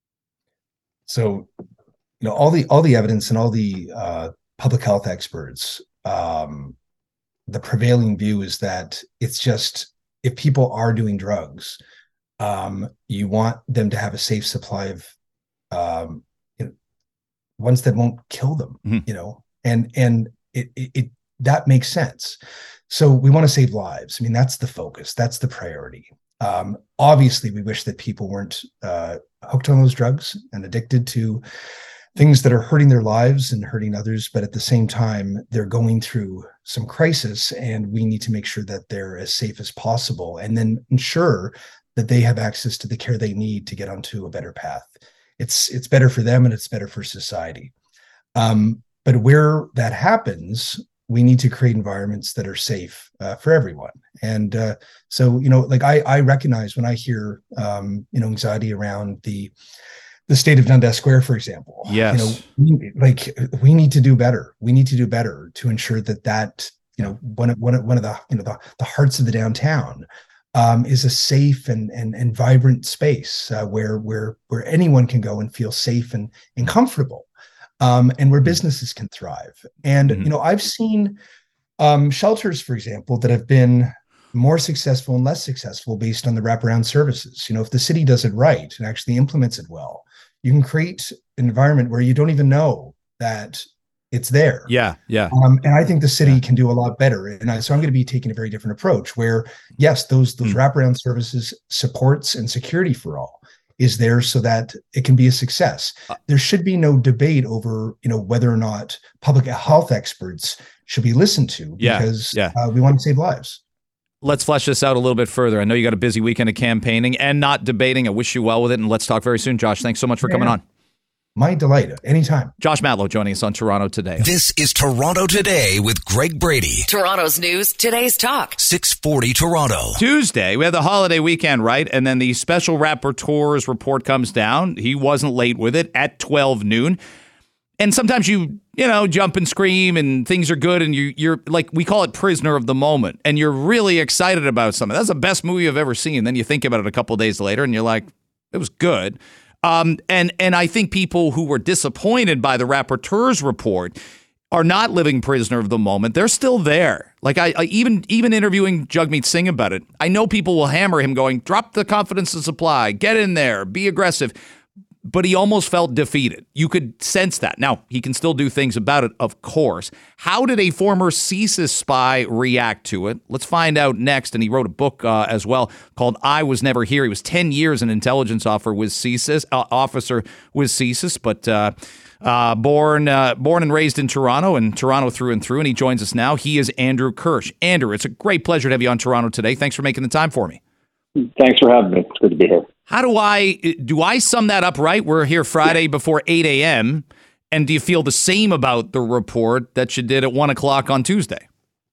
So, you know, all the all the evidence and all the uh, public health experts, um, the prevailing view is that it's just, if people are doing drugs, um, you want them to have a safe supply of um, you know, ones that won't kill them, mm-hmm. you know, and and it, it, it that makes sense. So we want to save lives. I mean, that's the focus. That's the priority. Um, obviously, we wish that people weren't uh, hooked on those drugs and addicted to things that are hurting their lives and hurting others, but at the same time, they're going through some crisis, and we need to make sure that they're as safe as possible, and then ensure that they have access to the care they need to get onto a better path. It's it's better for them, and it's better for society. Um, but where that happens, we need to create environments that are safe uh, for everyone. And uh, so, you know, like I, I recognize when I hear, um, you know, anxiety around the the state of Dundas Square, for example. Yes. You know, we, like we need to do better. We need to do better to ensure that that, you know, one of, one of, one of the, you know, the, the hearts of the downtown um, is a safe and, and, and vibrant space uh, where, where, where anyone can go and feel safe and, and comfortable, um, and where businesses can thrive. And, mm-hmm. you know, I've seen um, shelters, for example, that have been more successful and less successful based on the wraparound services. You know, if the city does it right and actually implements it well, you can create an environment where you don't even know that it's there. Yeah, yeah. Um, and I think the city yeah. can do a lot better. And I, so I'm going to be taking a very different approach where, yes, those those mm. wraparound services, supports, and security for all is there so that it can be a success. Uh, there should be no debate over, you know, whether or not public health experts should be listened to, yeah, because yeah. Uh, we want to save lives. Let's flesh this out a little bit further. I know you got a busy weekend of campaigning and not debating. I wish you well with it, and let's talk very soon. Josh, thanks so much for yeah. coming on. My delight. Anytime. Josh Matlow joining us on Toronto Today. This is Toronto Today with Greg Brady. Toronto's news, today's talk. six forty Toronto. Tuesday, we had the holiday weekend, right? And then the special rapporteur's report comes down. He wasn't late with it at twelve noon. And sometimes you, you know, jump and scream and things are good and you, you're like, we call it prisoner of the moment. And you're really excited about something. That's the best movie I've ever seen. Then you think about it a couple of days later and you're like, it was good. Um, and, and I think people who were disappointed by the rapporteur's report are not living prisoner of the moment. They're still there. Like I, I even even interviewing Jagmeet Singh about it, I know people will hammer him going, drop the confidence and supply, get in there, be aggressive. but he almost felt defeated. You could sense that. Now, he can still do things about it, of course. How did a former CSIS spy react to it? Let's find out next. And he wrote a book uh, as well called I Was Never Here. He was ten years an intelligence officer with CSIS, uh, officer with CSIS, but uh, uh, born uh, born and raised in Toronto, and Toronto through and through. And he joins us now. He is Andrew Kirsch. Andrew, it's a great pleasure to have you on Toronto today. Thanks for making the time for me. Thanks for having me. It's good to be here. How do I, do I sum that up right? We're here Friday before eight a.m. And do you feel the same about the report that you did at one o'clock on Tuesday?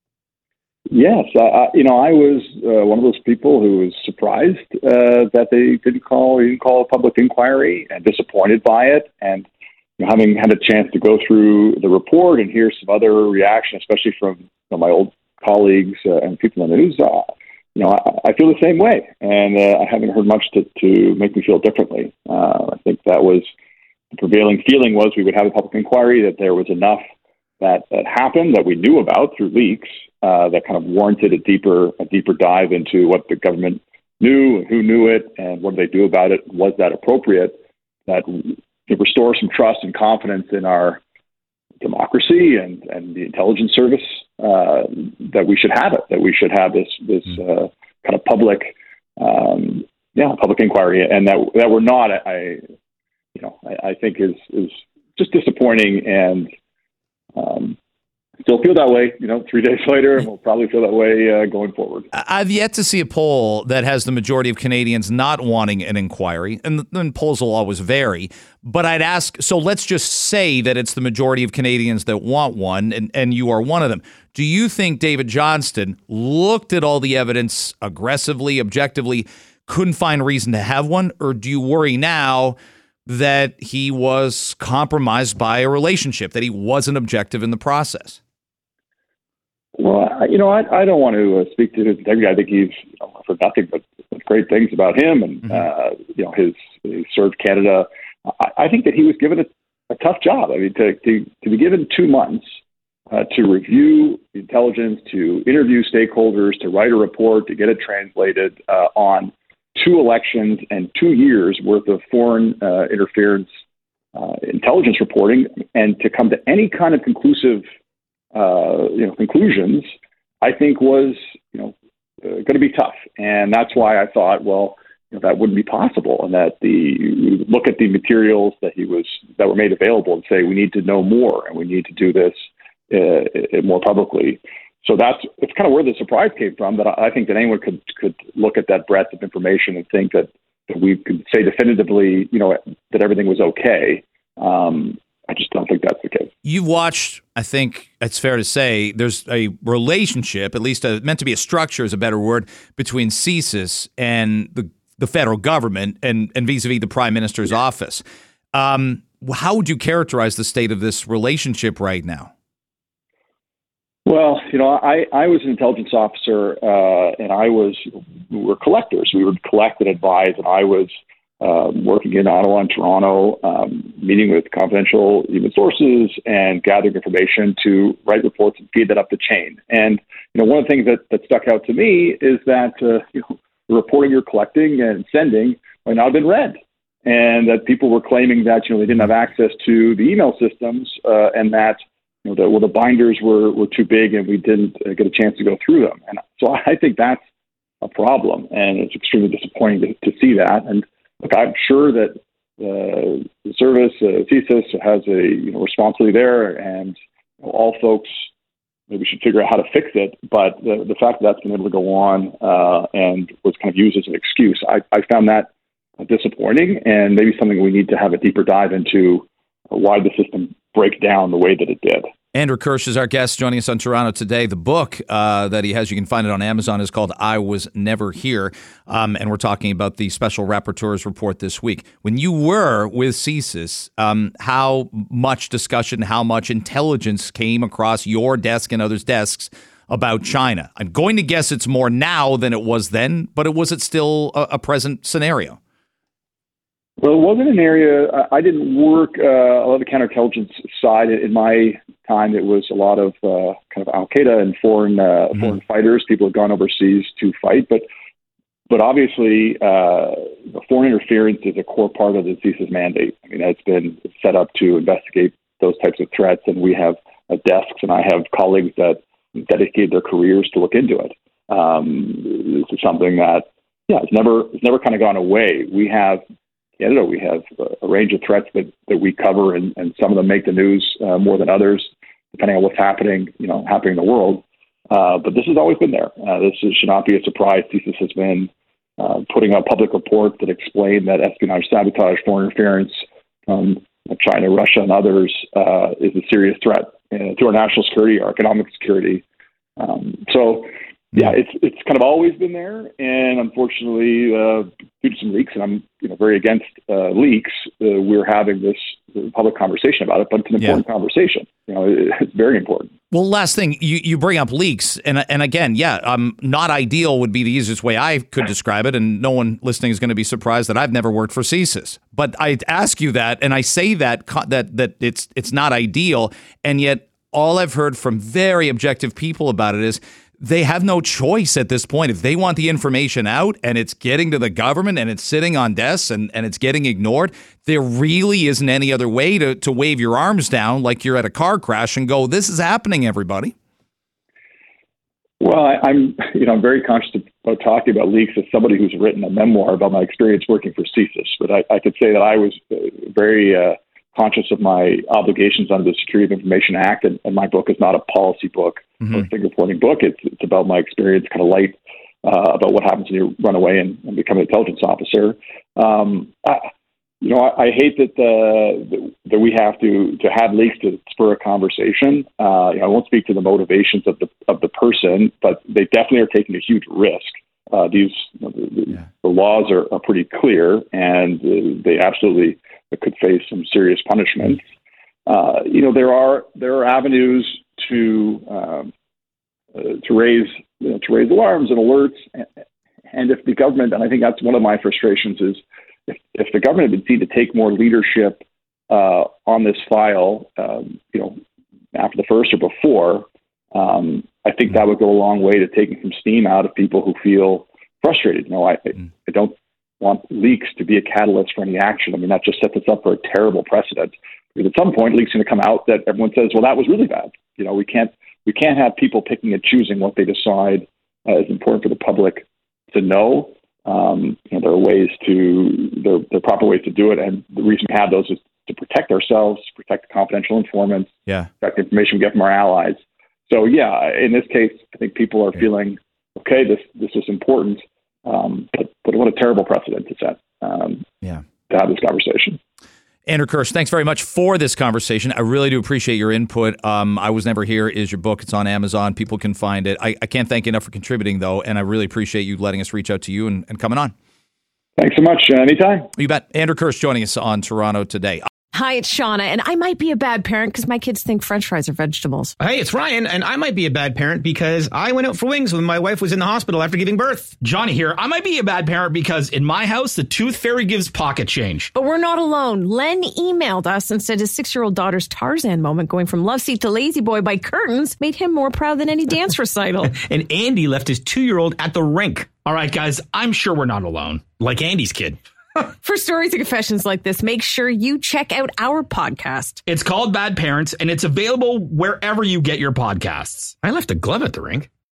Yes. I, you know, I was uh, one of those people who was surprised uh, that they didn't call, didn't call a public inquiry, and disappointed by it. And you know, having had a chance to go through the report and hear some other reaction, especially from you know, my old colleagues uh, and people in the news, uh, You know, I, I feel the same way, and uh, I haven't heard much to, to make me feel differently. Uh, I think that was the prevailing feeling was we would have a public inquiry, that there was enough that, that happened that we knew about through leaks uh, that kind of warranted a deeper a deeper dive into what the government knew and who knew it and what did they do about it. Was that appropriate? That to restore some trust and confidence in our democracy and, and the intelligence service, uh, that we should have it, that we should have this this uh, kind of public, um, yeah, public inquiry, and that that we're not, I, you know, I, I think is is just disappointing, and um, still feel that way, you know, three days later, and we'll probably feel that way uh, going forward. I've yet to see a poll that has the majority of Canadians not wanting an inquiry, and then polls will always vary. But I'd ask, so let's just say that it's the majority of Canadians that want one, and, and you are one of them. Do you think David Johnston looked at all the evidence aggressively, objectively, couldn't find reason to have one, or do you worry now that he was compromised by a relationship, that he wasn't objective in the process? Well, you know, I, I don't want to uh, speak to his integrity. I think he's, you know, I've heard nothing but great things about him, and mm-hmm. uh, you know, his he served Canada. I, I think that he was given a, a tough job. I mean, to to, to be given two months uh, to review intelligence, to interview stakeholders, to write a report, to get it translated uh, on two elections and two years worth of foreign uh, interference uh, intelligence reporting, and to come to any kind of conclusive Uh, you know, conclusions, I think was, you know, uh, going to be tough. And that's why I thought, well, you know, that wouldn't be possible. And that the, you look at the materials that he was, that were made available and say, we need to know more and we need to do this uh, more publicly. So that's, it's kind of where the surprise came from, that I, I think that anyone could, could look at that breadth of information and think that, that we could say definitively, you know, that everything was okay. Um, I just don't think that's the case. You've watched, I think it's fair to say, there's a relationship, at least a, meant to be a structure is a better word, between CSIS and the, the federal government and, and vis-a-vis the Prime Minister's office. Um, how would you characterize the state of this relationship right now? Well, you know, I, I was an intelligence officer, uh, and I was, we were collectors. We would collect and advise, and I was Uh, working in Ottawa and Toronto, um, meeting with confidential human sources and gathering information to write reports and feed that up the chain. And, you know, one of the things that, that stuck out to me is that, uh, you know, the reporting you're collecting and sending might not have been read, and that people were claiming that, you know, they didn't have access to the email systems, uh, and that, you know, the, well, the binders were, were too big and we didn't uh, get a chance to go through them. And so I think that's a problem, and it's extremely disappointing to, to see that. And look, I'm sure that uh, the service, uh, CSIS, has a you know, responsibility there, and you know, all folks maybe should figure out how to fix it. But the, the fact that that's been able to go on uh, and was kind of used as an excuse, I, I found that disappointing, and maybe something we need to have a deeper dive into why the system break down the way that it did. Andrew Kirsch is our guest, joining us on Toronto Today. The book uh, that he has, you can find it on Amazon, is called I Was Never Here. Um, and we're talking about the Special Rapporteur's report this week. When you were with CSIS, um, how much discussion, how much intelligence came across your desk and others' desks about China? I'm going to guess it's more now than it was then, but it was it still a, a present scenario? Well, it wasn't an area, I didn't work uh, a lot of the counterintelligence side. In my time, it was a lot of uh, kind of Al-Qaeda and foreign uh, mm-hmm. foreign fighters. People had gone overseas to fight. But but obviously, uh, foreign interference is a core part of the CSIS mandate. I mean, it's been set up to investigate those types of threats, and we have uh, desks, and I have colleagues that dedicate their careers to look into it. Um, this is something that, yeah, it's never it's never kind of gone away. We have Canada, we have a range of threats that, that we cover, and, and some of them make the news uh, more than others, depending on what's happening, you know, happening in the world. Uh, but this has always been there. Uh, this is, should not be a surprise. CSIS has been uh, putting out public reports that explain that espionage, sabotage, foreign interference from China, Russia, and others uh, is a serious threat uh, to our national security, our economic security. Um, so, yeah, it's it's kind of always been there, and unfortunately, uh, due to some leaks, and I'm you know very against uh, leaks, uh, we're having this public conversation about it. But it's an important yeah. conversation. You know, it, it's very important. Well, last thing, you, you bring up leaks, and and again, yeah, um, not ideal would be the easiest way I could describe it, and no one listening is going to be surprised that I've never worked for CSIS. But I ask you that, and I say that that that it's it's not ideal, and yet all I've heard from very objective people about it is they have no choice at this point. If they want the information out and it's getting to the government and it's sitting on desks and, and it's getting ignored, there really isn't any other way to, to wave your arms down like you're at a car crash and go, this is happening, everybody. Well, I, I'm, you know, I'm very conscious about talking about leaks as somebody who's written a memoir about my experience working for CSIS. But I, I could say that I was very uh, conscious of my obligations under the Security of Information Act, and, and my book is not a policy book mm-hmm. or a finger pointing book. It's it's about my experience, kind of light uh, about what happens when you run away and, and become an intelligence officer. Um, I, you know, I, I hate that the, that we have to to have leaks to spur a conversation. Uh, you know, I won't speak to the motivations of the of the person, but they definitely are taking a huge risk. Uh, these you know, the, yeah. the laws are, are pretty clear, and uh, they absolutely could face some serious punishments. Uh, you know, there are there are avenues to um, uh, to raise you know, to raise alarms and alerts, and, and if the government, and I think that's one of my frustrations, is if, if the government would need to take more leadership uh, on this file, um, you know, after the first or before, um, I think that would go a long way to taking some steam out of people who feel frustrated. You know, I I don't want leaks to be a catalyst for any action. I mean, that just sets us up for a terrible precedent. Because at some point, leaks are going to come out that everyone says, "Well, that was really bad." You know, we can't we can't have people picking and choosing what they decide uh, is important for the public to know. Um, you know, there are ways to there, there are proper ways to do it, and the reason we have those is to protect ourselves, protect confidential informants, yeah, protect the information we get from our allies. So, yeah, in this case, I think people are yeah. feeling, okay, this this is important. Um, but, but what a terrible precedent to set um, yeah. to have this conversation. Andrew Kirsch, thanks very much for this conversation. I really do appreciate your input. Um, I Was Never Here is your book. It's on Amazon. People can find it. I, I can't thank you enough for contributing, though, and I really appreciate you letting us reach out to you and, and coming on. Thanks so much. Uh, anytime. You bet. Andrew Kirsch joining us on Toronto Today. Hi, it's Shauna, and I might be a bad parent because my kids think French fries are vegetables. Hey, it's Ryan, and I might be a bad parent because I went out for wings when my wife was in the hospital after giving birth. Johnny here. I might be a bad parent because in my house, the tooth fairy gives pocket change. But we're not alone. Len emailed us and said his six-year-old daughter's Tarzan moment going from love seat to lazy boy by curtains made him more proud than any dance recital. And Andy left his two-year-old at the rink. All right, guys, I'm sure we're not alone. Like Andy's kid. For stories and confessions like this, make sure you check out our podcast. It's called Bad Parents, and it's available wherever you get your podcasts. I left a glove at the rink.